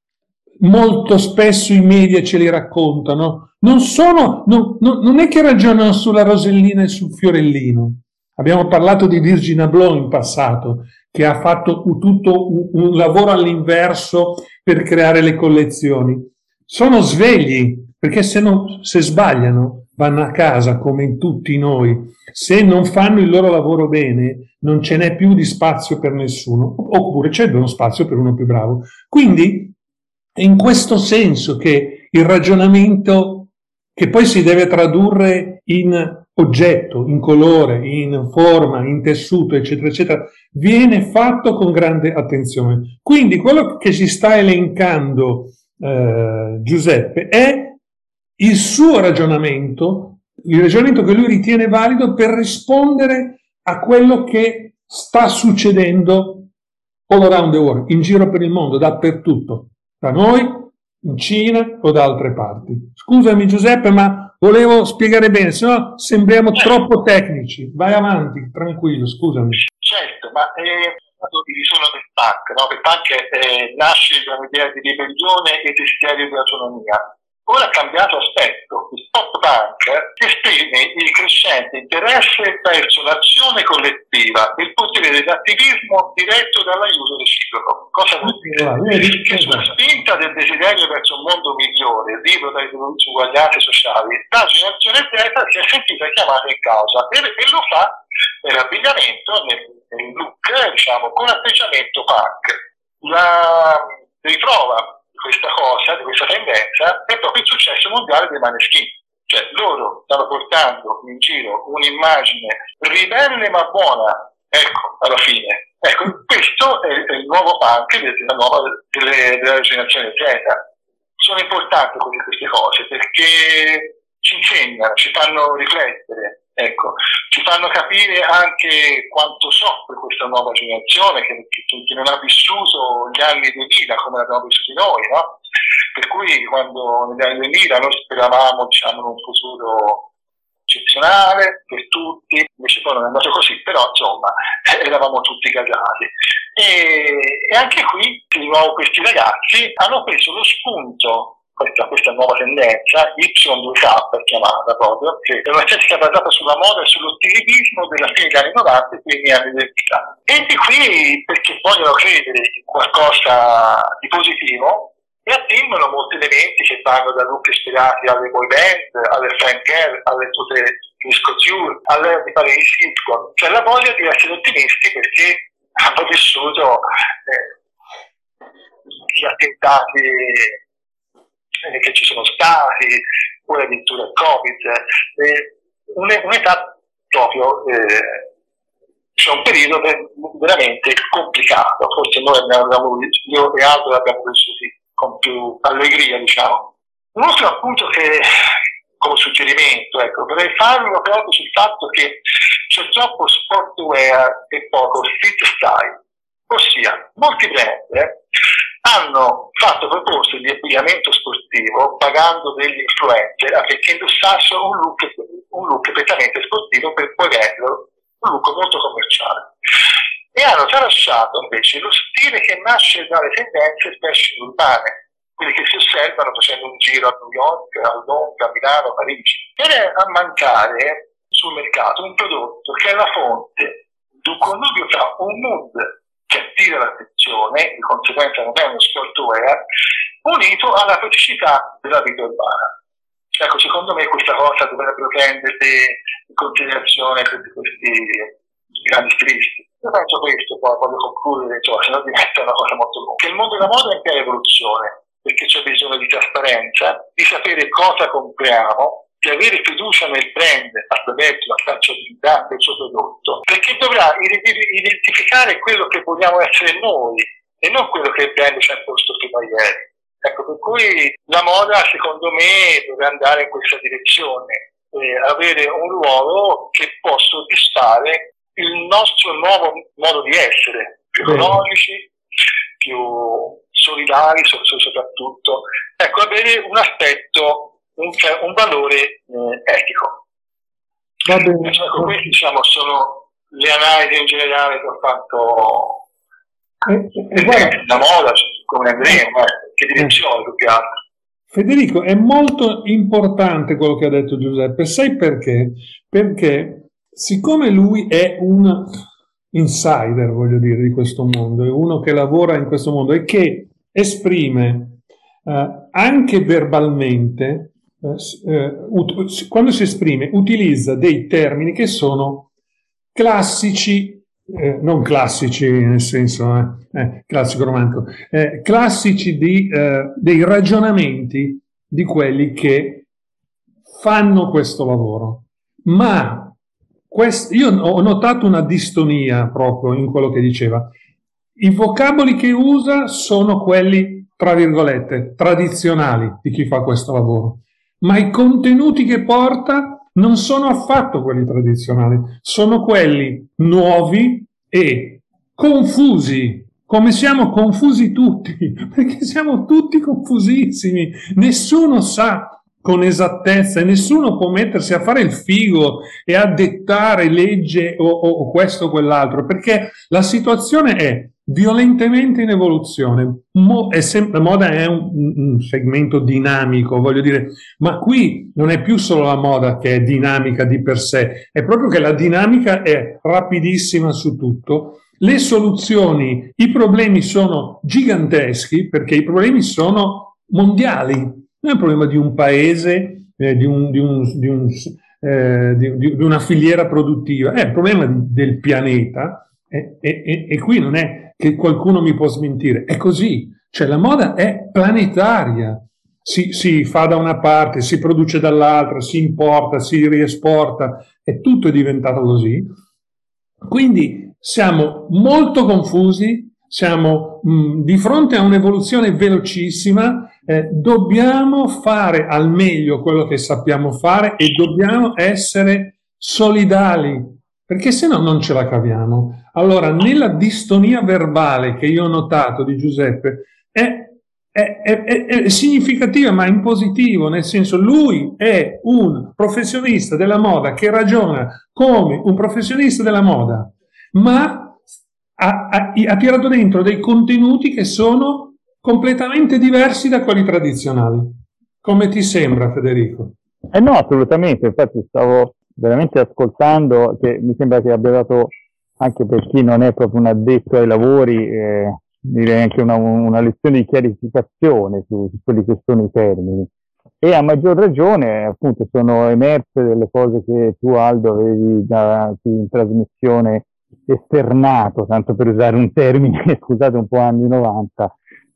molto spesso i media ce li raccontano. Non sono, non, non, non è che ragionano sulla rosellina e sul fiorellino. Abbiamo parlato di Virginia Abloh in passato, che ha fatto tutto un, un lavoro all'inverso per creare le collezioni. Sono svegli, perché se, non, se sbagliano vanno a casa come in tutti noi. Se non fanno il loro lavoro bene, non ce n'è più di spazio per nessuno, oppure c'è uno spazio per uno più bravo. Quindi è in questo senso che il ragionamento, che poi si deve tradurre in oggetto, in colore, in forma, in tessuto, eccetera, eccetera, viene fatto con grande attenzione. Quindi quello che si sta elencando eh, Giuseppe è il suo ragionamento, il ragionamento che lui ritiene valido per rispondere a quello che sta succedendo all around the world, in giro per il mondo, dappertutto, da noi, in Cina o da altre parti. Scusami Giuseppe, ma volevo spiegare bene, se no sembriamo troppo tecnici. Vai avanti, tranquillo, scusami. Certo, ma è di ritorno del punk, no? Il punk eh, nasce da un'idea di ribellione e desiderio di autonomia. Ora ha cambiato aspetto, il pop punk esprime il crescente interesse verso l'azione collettiva e il potere dell'attivismo diretto dall'aiuto reciproco. Cosa vuol dire? Che sulla spinta del desiderio verso un mondo migliore, libero dalle disuguaglianze sociali, la generazione Z si è sentita chiamata in causa e, e lo fa nell'abbigliamento, nel, nel look, diciamo, con atteggiamento punk. La riprova questa cosa, di questa tendenza, è proprio il successo mondiale dei Maneskin. Cioè loro stanno portando in giro un'immagine ribelle ma buona, ecco, alla fine. Ecco, questo è, è il nuovo punk della, nuova, delle, della generazione Z. sono importanti così queste cose perché ci insegnano, ci fanno riflettere, ecco, ci fanno capire anche quanto soffre questa nuova generazione che, che, che non ha vissuto gli anni duemila come l'abbiamo vissuti noi, no? Per cui quando negli anni duemila noi speravamo, diciamo, in un futuro eccezionale per tutti, invece poi non è andato così, però insomma eravamo tutti gasati. E, e anche qui di nuovo questi ragazzi hanno preso lo spunto, questa, questa nuova tendenza, Y due K è chiamata proprio, che è un'estetica basata sulla moda e sull'ottimismo della fine degli anni novanta e primi anni duemila. E di qui perché vogliono credere in qualcosa di positivo e attendono molti elementi che vanno da look ispirati alle boy band, alle Frank Gehry, alle tutte disco tour, alle di Paris Hilton. C'è la voglia di essere ottimisti perché hanno vissuto eh, gli attentati eh, che ci sono stati, poi addirittura il Covid, eh, un'età proprio, eh, c'è un periodo veramente complicato, forse noi abbiamo, io e altri l'abbiamo vissuti con più allegria, diciamo. Un altro appunto che, come suggerimento, ecco, vorrei farlo proprio sul fatto che c'è troppo sportwear e poco street style, ossia molti brand eh, hanno fatto proposte di abbigliamento sportivo pagando degli influencer affinché indossassero un look, un look prettamente sportivo per poi renderlo un look molto commerciale. E hanno tralasciato invece lo stile che nasce dalle tendenze fashion urbane, quelli che si osservano facendo un giro a New York, a Londra, a Milano, a Parigi. Viene a mancare sul mercato un prodotto che è la fonte di un connubio tra un mood che attira l'attenzione, di conseguenza non è uno sportwear, unito alla praticità della vita urbana. Ecco, secondo me questa cosa dovrebbe prendere in considerazione tutti questi grandi stilisti. Io penso questo, poi voglio concludere, cioè, se no diventa una cosa molto lunga. Che il mondo della moda è in piena evoluzione, perché c'è bisogno di trasparenza, di sapere cosa compriamo, di avere fiducia nel brand attraverso la tracciabilità del suo prodotto, perché dovrà identificare quello che vogliamo essere noi e non quello che il brand ci ha imposto fino a ieri. Ecco, per cui la moda, secondo me, dovrà andare in questa direzione, eh, avere un ruolo che può soddisfare il nostro nuovo modo di essere, più ecologici, più solidari soprattutto, ecco, avere un aspetto, un, cioè un valore eh, etico. Va bene. Ecco, queste diciamo sono le analisi in generale che ho fatto eh, eh, guarda, la moda, come andremo, eh, che direzione più che altro. Federico, è molto importante quello che ha detto Giuseppe, sai perché? Perché siccome lui è un insider, voglio dire, di questo mondo, è uno che lavora in questo mondo e che esprime eh, anche verbalmente, eh, ut- quando si esprime, utilizza dei termini che sono classici, eh, non classici nel senso eh, eh, classico romantico, eh, classici di, eh, dei ragionamenti di quelli che fanno questo lavoro. Ma Quest, io ho notato una distonia proprio in quello che diceva. I vocaboli che usa sono quelli, tra virgolette, tradizionali di chi fa questo lavoro, ma i contenuti che porta non sono affatto quelli tradizionali, sono quelli nuovi e confusi, come siamo confusi tutti, perché siamo tutti confusissimi, nessuno sa con esattezza e nessuno può mettersi a fare il figo e a dettare legge o, o, o questo o quell'altro, perché la situazione è violentemente in evoluzione. Mo, è sempre, la moda è un, un segmento dinamico, voglio dire, ma qui non è più solo la moda che è dinamica di per sé, è proprio che la dinamica è rapidissima su tutto. Le soluzioni, i problemi sono giganteschi perché i problemi sono mondiali. Non è un problema di un paese, eh, di, un, di, un, di, un, eh, di, di una filiera produttiva, è un problema di, del pianeta e, e, e qui non è che qualcuno mi può smentire, è così, cioè la moda è planetaria, si, si fa da una parte, si produce dall'altra, si importa, si riesporta, e tutto è diventato così, quindi siamo molto confusi, Siamo mh, di fronte a un'evoluzione velocissima, eh, dobbiamo fare al meglio quello che sappiamo fare e dobbiamo essere solidali, perché se no non ce la caviamo. Allora, nella distonia verbale che io ho notato di Giuseppe, è È, è, è significativa, ma in positivo, nel senso, lui è un professionista della moda che ragiona come un professionista della moda, ma ha, ha, ha tirato dentro dei contenuti che sono completamente diversi da quelli tradizionali. Come ti sembra, Federico? Eh no, assolutamente, infatti stavo veramente ascoltando, che mi sembra che abbia dato, anche per chi non è proprio un addetto ai lavori, eh, direi anche una, una lezione di chiarificazione su, su quelli che sono i termini, e a maggior ragione appunto sono emerse delle cose che tu, Aldo, avevi già in trasmissione esternato, tanto per usare un termine, scusate, un po' anni novanta,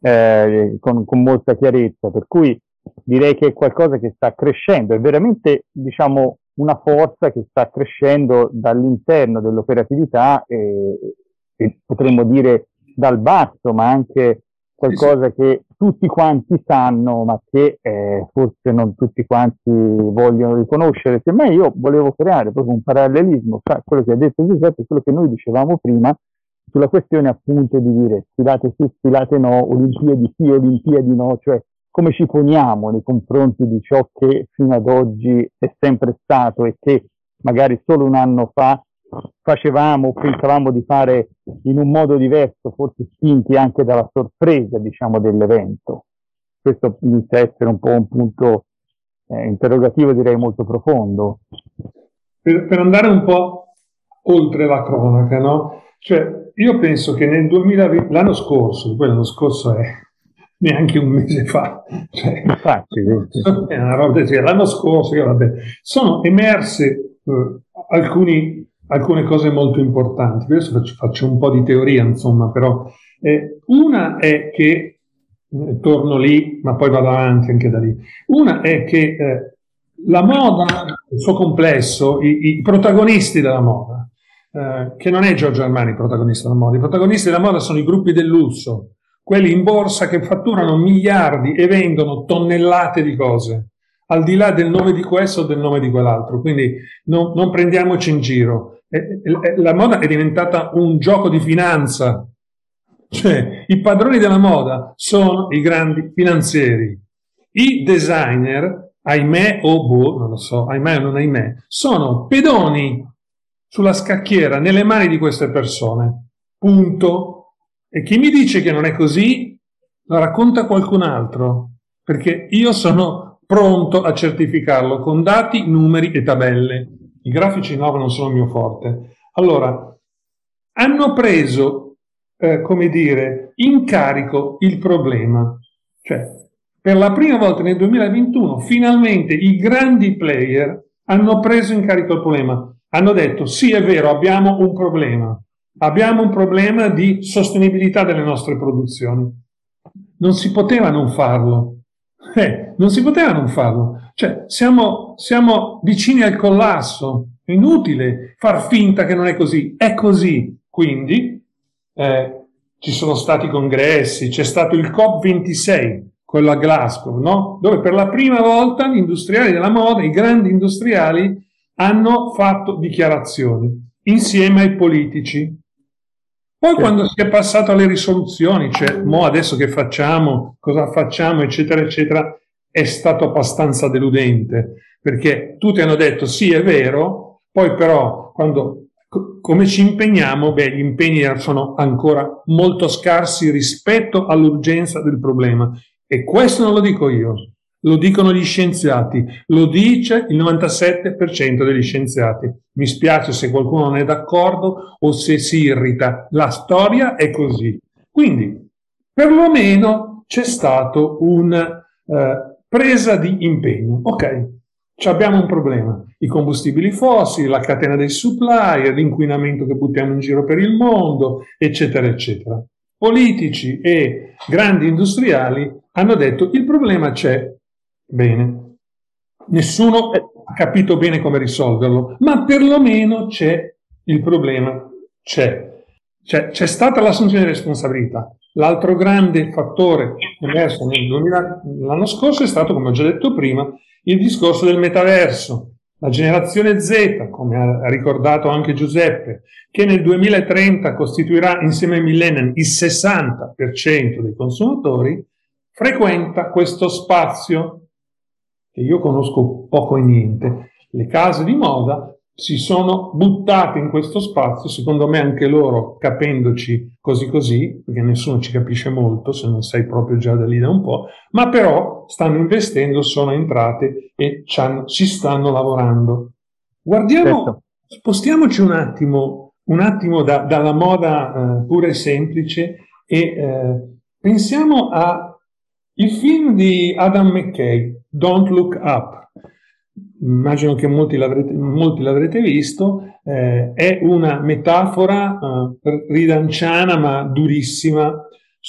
eh, con, con molta chiarezza, per cui direi che è qualcosa che sta crescendo, è veramente, diciamo, una forza che sta crescendo dall'interno dell'operatività, e, e potremmo dire dal basso, ma anche qualcosa sì, sì, che tutti quanti sanno, ma che eh, forse non tutti quanti vogliono riconoscere. Semmai io volevo creare proprio un parallelismo tra quello che ha detto Giuseppe e quello che noi dicevamo prima sulla questione appunto di dire sfilate sì, sfilate no, Olimpiadi sì, Olimpiadi no, cioè come ci poniamo nei confronti di ciò che fino ad oggi è sempre stato e che magari solo un anno fa facevamo o pensavamo di fare in un modo diverso, forse spinti anche dalla sorpresa, diciamo, dell'evento. Questo inizia a essere un po' un punto eh, interrogativo, direi molto profondo. Per, per andare un po' oltre la cronaca, no? Cioè, io penso che nel duemilaventi, l'anno scorso, poi l'anno scorso è neanche un mese fa, cioè, infatti, è una roba, cioè, l'anno scorso, io, vabbè, sono emerse eh, alcuni alcune cose molto importanti. Adesso faccio, faccio un po' di teoria, insomma, però eh, una è che, eh, torno lì, ma poi vado avanti anche da lì, una è che eh, la moda, il suo complesso, i, i protagonisti della moda, eh, che non è Giorgio Armani il protagonista della moda, i protagonisti della moda sono i gruppi del lusso, quelli in borsa che fatturano miliardi e vendono tonnellate di cose, al di là del nome di questo o del nome di quell'altro, quindi non, non prendiamoci in giro. La moda è diventata un gioco di finanza, cioè i padroni della moda sono i grandi finanzieri, i designer, ahimè o boh, non lo so, ahimè o non ahimè, sono pedoni sulla scacchiera nelle mani di queste persone, punto. E chi mi dice che non è così lo racconta qualcun altro, perché io sono pronto a certificarlo con dati, numeri e tabelle. I grafici no, non sono il mio forte. Allora, hanno preso, eh, come dire, in carico il problema. Cioè, per la prima volta nel duemilaventuno, finalmente i grandi player hanno preso in carico il problema. Hanno detto, sì, è vero, abbiamo un problema. Abbiamo un problema di sostenibilità delle nostre produzioni. Non si poteva non farlo. Eh, non si poteva non farlo. Cioè, siamo, siamo vicini al collasso. È inutile far finta che non è così. È così. Quindi eh, ci sono stati congressi, c'è stato il COP ventisei, quello a Glasgow, no? Dove per la prima volta gli industriali della moda, i grandi industriali, hanno fatto dichiarazioni insieme ai politici. Poi certo, quando si è passato alle risoluzioni, cioè, mo adesso che facciamo, cosa facciamo, eccetera, eccetera, è stato abbastanza deludente, perché tutti hanno detto sì, è vero, poi però, quando, co- come ci impegniamo, beh, gli impegni sono ancora molto scarsi rispetto all'urgenza del problema. E questo non lo dico io, lo dicono gli scienziati, lo dice il novantasette per cento degli scienziati. Mi spiace se qualcuno non è d'accordo o se si irrita, la storia è così. Quindi, perlomeno c'è stato una eh, presa di impegno. Ok, abbiamo un problema, i combustibili fossili, la catena dei supplier, l'inquinamento che buttiamo in giro per il mondo, eccetera, eccetera. Politici e grandi industriali hanno detto il problema c'è, bene, nessuno ha capito bene come risolverlo, ma perlomeno c'è, il problema c'è. Cioè, c'è stata l'assunzione di responsabilità. L'altro grande fattore emerso nel duemila, l'anno scorso è stato, come ho già detto prima, il discorso del metaverso. La generazione Z, come ha ricordato anche Giuseppe, che nel duemilatrenta costituirà insieme ai millennial il sessanta per cento dei consumatori, frequenta questo spazio che io conosco poco e niente. Le case di moda si sono buttate in questo spazio, secondo me anche loro capendoci così così, perché nessuno ci capisce molto se non sei proprio già da lì da un po', ma però stanno investendo, sono entrate e ci stanno lavorando. Guardiamo, certo. Spostiamoci un attimo, un attimo da, dalla moda eh, pura e semplice e eh, pensiamo a il film di Adam McKay, Don't Look Up. Immagino che molti l'avrete, molti l'avrete visto, eh, è una metafora eh, ridanciana ma durissima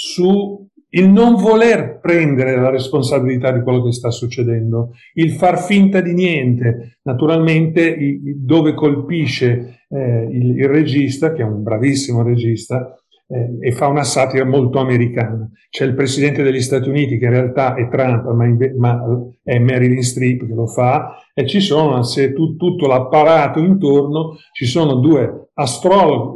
su il non voler prendere la responsabilità di quello che sta succedendo, il far finta di niente. Naturalmente i, dove colpisce eh, il, il regista, che è un bravissimo regista, eh, e fa una satira molto americana. C'è il presidente degli Stati Uniti che in realtà è Trump, ma, in, ma è Meryl Streep che lo fa, e ci sono, se tu, tutto l'apparato intorno, ci sono due astrologhi,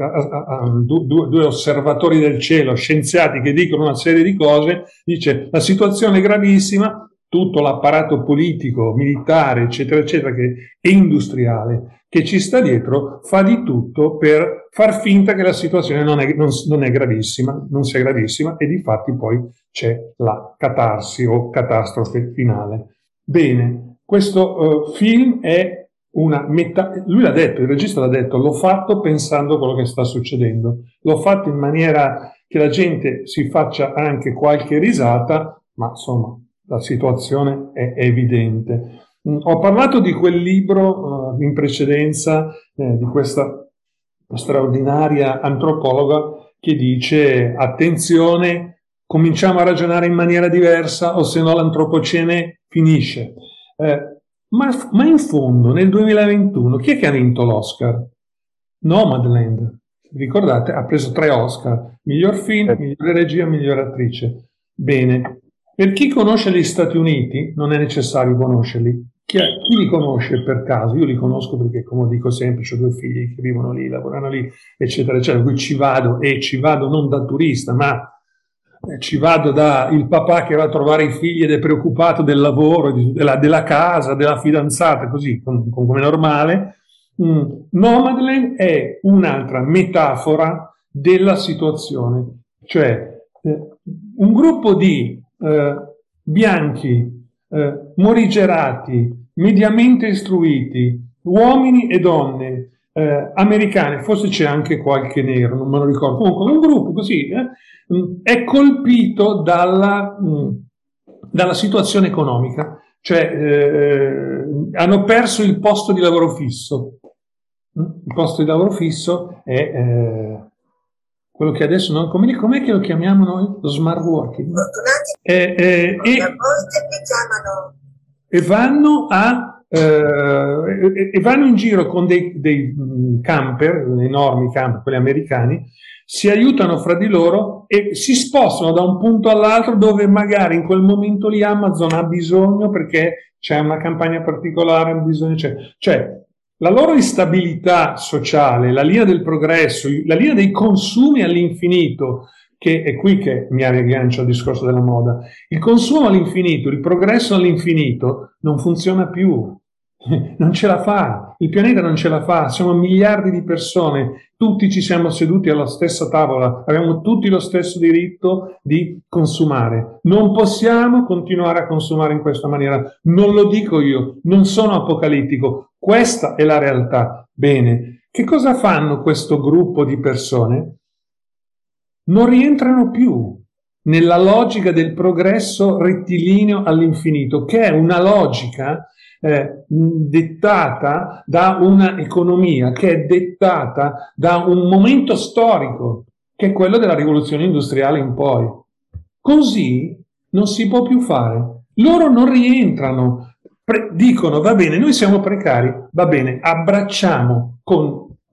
due, due osservatori del cielo, scienziati che dicono una serie di cose, dice la situazione è gravissima, tutto l'apparato politico, militare, eccetera, eccetera, che è industriale, che ci sta dietro, fa di tutto per far finta che la situazione non è, non, non è gravissima, non sia gravissima, e difatti poi c'è la catarsi o catastrofe finale. Bene, questo uh, film è una metà, lui l'ha detto, il regista l'ha detto, l'ho fatto pensando a quello che sta succedendo, l'ho fatto in maniera che la gente si faccia anche qualche risata, ma insomma la situazione è evidente. Mm, ho parlato di quel libro uh, in precedenza, eh, di questa straordinaria antropologa che dice attenzione, cominciamo a ragionare in maniera diversa o se no l'antropocene finisce. Eh, ma, ma in fondo nel duemilaventuno chi è che ha vinto l'Oscar? Nomadland, ricordate? Ha preso tre Oscar, miglior film, migliore regia, miglior attrice. Bene, per chi conosce gli Stati Uniti non è necessario conoscerli. Chi, è, chi li conosce per caso? Io li conosco perché, come dico sempre, ho due figli che vivono lì, lavorano lì, eccetera, eccetera. Qui ci vado e ci vado non da turista, ma ci vado da il papà che va a trovare i figli ed è preoccupato del lavoro, della, della casa, della fidanzata, così com, com, come normale. Mm. Nomadland è un'altra metafora della situazione, cioè eh, un gruppo di eh, bianchi, eh, morigerati, mediamente istruiti, uomini e donne eh, americane, forse c'è anche qualche nero, non me lo ricordo, comunque un gruppo così, eh, è colpito dalla, mh, dalla situazione economica, cioè eh, hanno perso il posto di lavoro fisso. Il posto di lavoro fisso è eh, quello che adesso non, come, com'è che lo chiamiamo noi? Lo smart working. Eh, eh, e, e vanno a eh, e vanno in giro con dei, dei camper, enormi camper, quelli americani, si aiutano fra di loro e si spostano da un punto all'altro dove magari in quel momento lì Amazon ha bisogno perché c'è una campagna particolare, ha bisogno, cioè, cioè la loro instabilità sociale, la linea del progresso, la linea dei consumi all'infinito, che è qui che mi aggancio al discorso della moda, il consumo all'infinito, il progresso all'infinito non funziona più. Non ce la fa, il pianeta non ce la fa, siamo miliardi di persone, tutti ci siamo seduti alla stessa tavola, abbiamo tutti lo stesso diritto di consumare. Non possiamo continuare a consumare in questa maniera, non lo dico io, non sono apocalittico, questa è la realtà. Bene, che cosa fanno questo gruppo di persone? Non rientrano più nella logica del progresso rettilineo all'infinito, che è una logica Eh, dettata da una economia che è dettata da un momento storico che è quello della rivoluzione industriale in poi. Così non si può più fare. Loro non rientrano, pre- dicono va bene, noi siamo precari, va bene, abbracciamo con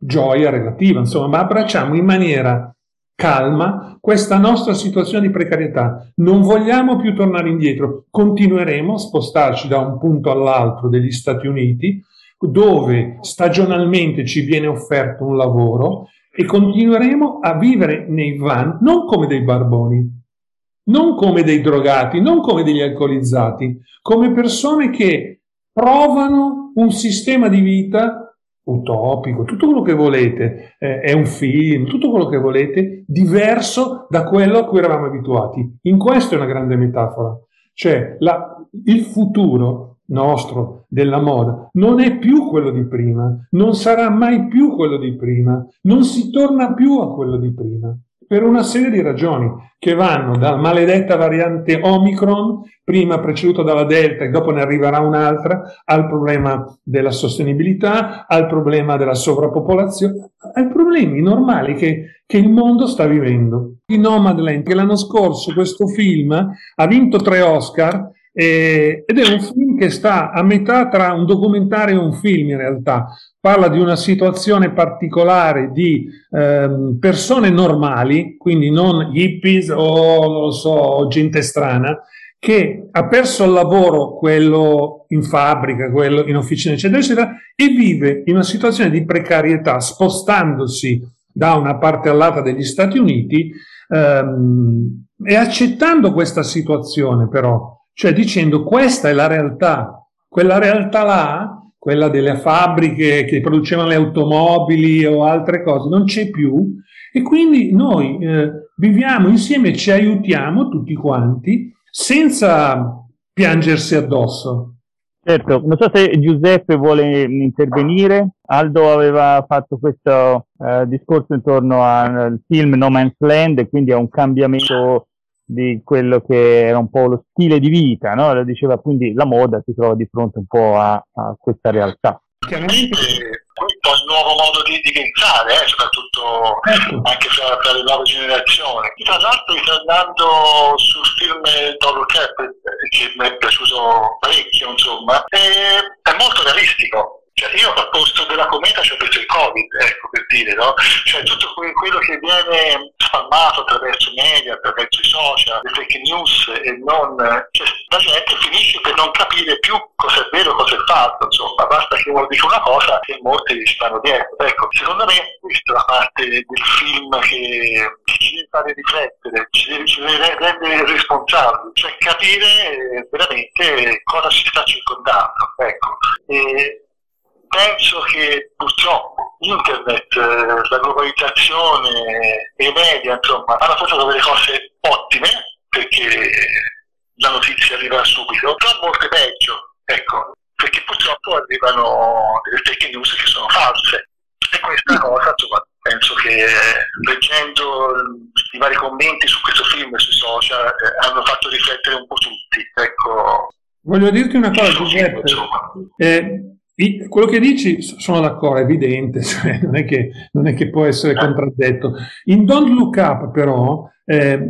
gioia relativa, insomma, ma abbracciamo in maniera calma questa nostra situazione di precarietà. Non vogliamo più tornare indietro, continueremo a spostarci da un punto all'altro degli Stati Uniti, dove stagionalmente ci viene offerto un lavoro, e continueremo a vivere nei van non come dei barboni, non come dei drogati, non come degli alcolizzati, come persone che provano un sistema di vita utopico, tutto quello che volete, eh, è un film, tutto quello che volete, diverso da quello a cui eravamo abituati. In questo è una grande metafora, cioè la, il futuro nostro della moda non è più quello di prima, non sarà mai più quello di prima, non si torna più a quello di prima, per una serie di ragioni che vanno dalla maledetta variante Omicron, prima preceduta dalla Delta e dopo ne arriverà un'altra, al problema della sostenibilità, al problema della sovrappopolazione, ai problemi normali che, che il mondo sta vivendo. Di Nomadland, che l'anno scorso questo film ha vinto tre Oscar, Eh, ed è un film che sta a metà tra un documentario e un film, in realtà. Parla di una situazione particolare di ehm, persone normali, quindi non hippies o, non lo so, gente strana, che ha perso il lavoro, quello in fabbrica, quello in officina, eccetera, eccetera, e vive in una situazione di precarietà, spostandosi da una parte all'altra degli Stati Uniti, ehm, e accettando questa situazione, però, cioè dicendo questa è la realtà, quella realtà là, quella delle fabbriche che producevano le automobili o altre cose, non c'è più, e quindi noi eh, viviamo insieme, ci aiutiamo tutti quanti senza piangersi addosso. Certo, non so se Giuseppe vuole intervenire. Aldo aveva fatto questo eh, discorso intorno al film No Man's Land, e quindi a un cambiamento di quello che era un po' lo stile di vita, no? Lo diceva, quindi la moda si trova di fronte un po' a, a questa realtà. Chiaramente un po' il nuovo modo di, di pensare, eh, soprattutto ecco. Anche fra, fra le nuove generazioni. Tra l'altro, ritornando sul film Double Cap, che mi è piaciuto parecchio, insomma, è, è molto realistico. Cioè, io al posto della cometa ci ho preso il Covid, ecco, per dire, no? Cioè tutto que- quello che viene spalmato attraverso i media, attraverso i social, le fake news, e non, cioè, la gente finisce per non capire più cosa è vero, cosa è falso, insomma, basta che uno dice una cosa e molti ci stanno dietro. Ecco, secondo me questa è la parte del film che, che ci deve fare riflettere, ci deve, ci deve rendere responsabili, cioè capire veramente cosa si sta circondando, ecco. E, penso che purtroppo internet, la globalizzazione e i media, insomma, hanno fatto delle cose ottime, perché la notizia arriva subito, però molte peggio, ecco, perché purtroppo arrivano delle fake news che sono false. E questa cosa, insomma, penso che leggendo i vari commenti su questo film e sui social eh, hanno fatto riflettere un po' tutti, ecco. Voglio dirti una cosa, Giuseppe. Eh, Quello che dici sono d'accordo, è evidente, cioè non, è che, non è che può essere contraddetto. In Don't Look Up, però, eh,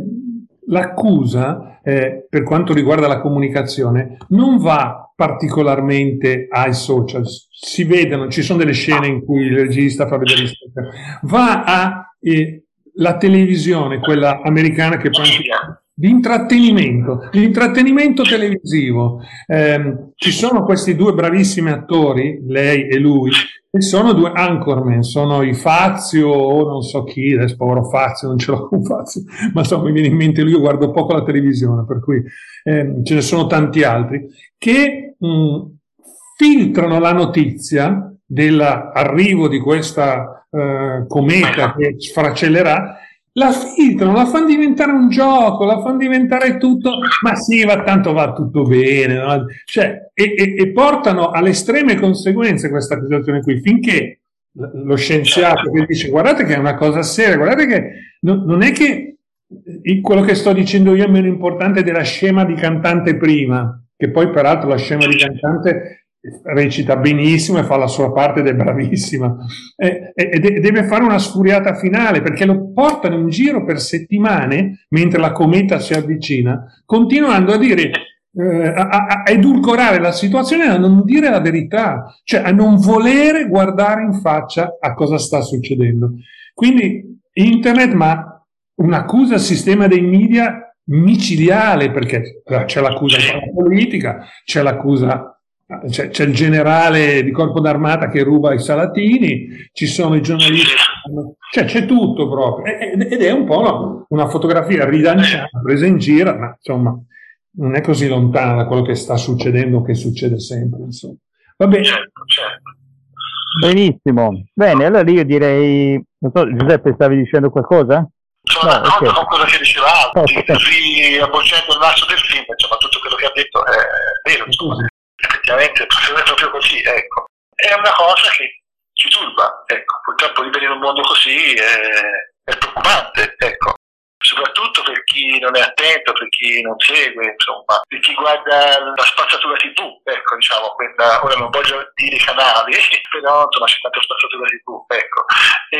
l'accusa, eh, per quanto riguarda la comunicazione, non va particolarmente ai social. Si vedono, ci sono delle scene in cui il regista fa vedere il social. Va a eh, la televisione, quella americana, che poi di intrattenimento, l'intrattenimento televisivo. Eh, ci sono questi due bravissimi attori, lei e lui, e sono due anchorman, sono i Fazio o non so chi, adesso povero Fazio, non ce l'ho con Fazio, ma insomma mi viene in mente lui, io guardo poco la televisione, per cui eh, ce ne sono tanti altri, che mh, filtrano la notizia dell'arrivo di questa eh, cometa che sfracellerà, la filtrano, la fanno diventare un gioco, la fanno diventare tutto, ma sì, va, tanto va tutto bene, no? Cioè, e, e, e portano alle estreme conseguenze questa situazione qui, finché lo scienziato che dice guardate che è una cosa seria, guardate che no, non è che quello che sto dicendo io è meno importante della scema di cantante prima, che poi peraltro la scema di cantante recita benissimo e fa la sua parte ed è bravissima, e, e, e deve fare una sfuriata finale, perché lo portano in giro per settimane mentre la cometa si avvicina, continuando a dire eh, a, a edulcorare la situazione, a non dire la verità, cioè a non volere guardare in faccia a cosa sta succedendo. Quindi internet, ma un'accusa al sistema dei media micidiale, perché c'è l'accusa alla politica, c'è l'accusa, c'è, c'è il generale di corpo d'armata che ruba i salatini, ci sono i giornalisti, cioè c'è tutto proprio, ed è un po' una fotografia ridanciata, presa in giro, ma insomma non è così lontana da quello che sta succedendo, che succede sempre, insomma. Va bene. Certo, certo. Benissimo, bene, allora io direi, non so, Giuseppe, stavi dicendo qualcosa? Sono No, d'accordo ok. con quello che diceva Aldi, Ok. riavvolgendo il lasso del film, insomma, tutto quello che ha detto è vero, insomma, effettivamente è proprio così, ecco. È una cosa che ci turba, ecco, purtroppo vivere in un mondo così è, è preoccupante, ecco. Soprattutto per chi non è attento, per chi non segue, insomma, per chi guarda la spazzatura tivù, ecco, diciamo, quella, ora non voglio dire canali, però insomma c'è tanta spazzatura tivù, ecco, e,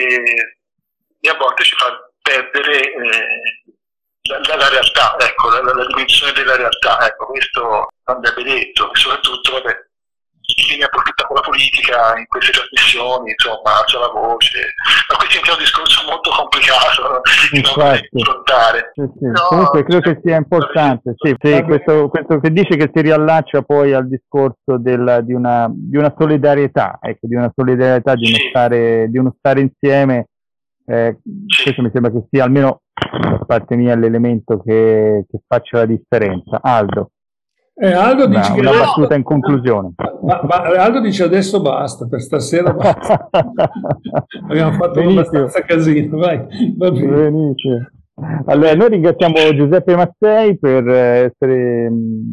e a volte ci fa perdere eh, la, la, la realtà, ecco, la, la dimensione della realtà, ecco, questo andrebbe detto, e soprattutto, vabbè, chi ne approfitta con la politica in queste trasmissioni, insomma, alza la voce, ma questo è un discorso molto complicato che non vorrei affrontare. Sì, sì. No, comunque credo che sia importante, sì, sì, questo, questo che dice che si riallaccia poi al discorso del, di, una, di una solidarietà, ecco, di una solidarietà, di uno, sì. stare, di uno stare insieme, eh, sì. Questo mi sembra che sia almeno da parte mia l'elemento che, che faccia la differenza. Aldo. Eh, Aldo dice una, che una adesso, battuta in conclusione. Ma, ma, Aldo dice adesso basta, per stasera basta. Abbiamo fatto Benissimo. abbastanza casino, vai. Va bene. Benissimo. Allora, noi ringraziamo Giuseppe Mazzei per essere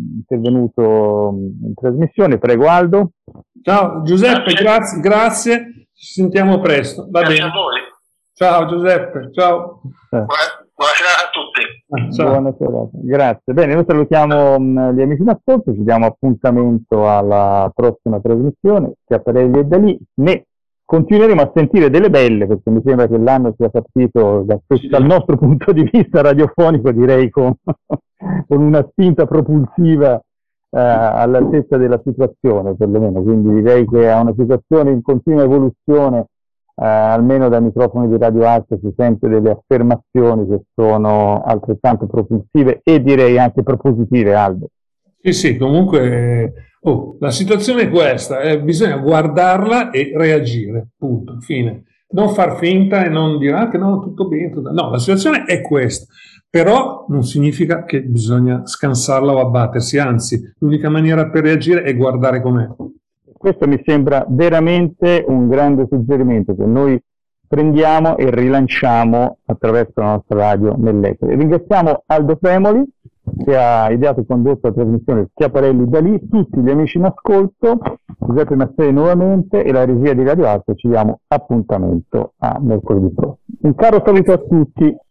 intervenuto in trasmissione. Prego Aldo. Ciao Giuseppe, grazie, grazie. Ci sentiamo presto. Va grazie bene. a voi. Ciao Giuseppe, ciao. Eh. Buonasera a tutti. Ah, buonasera, grazie. Bene, noi salutiamo mh, gli amici in ascolto, ci diamo appuntamento alla prossima trasmissione, Schiaparelli e Dalì. Ne continueremo a sentire delle belle, perché mi sembra che l'anno sia partito da questo, dal nostro punto di vista radiofonico, direi con, con una spinta propulsiva eh, all'altezza della situazione, perlomeno. Quindi direi che è una situazione in continua evoluzione. Eh, almeno dai microfoni di Radio Arte si sente delle affermazioni che sono altrettanto propulsive e direi anche propositive, Aldo. Sì, sì, comunque oh, la situazione è questa, eh, bisogna guardarla e reagire, punto, fine. Non far finta e non dire ah, che no, tutto bene, tutto... no, la situazione è questa, però non significa che bisogna scansarla o abbattersi, anzi, l'unica maniera per reagire è guardare com'è. Questo mi sembra veramente un grande suggerimento che noi prendiamo e rilanciamo attraverso la nostra radio nell'etere. Ringraziamo Aldo Fremoli che ha ideato e condotto la trasmissione Schiaparelli Dalì, tutti gli amici in ascolto, Giuseppe Mazzei nuovamente e la regia di Radio Arte. Ci diamo appuntamento a mercoledì prossimo. Un caro saluto a tutti.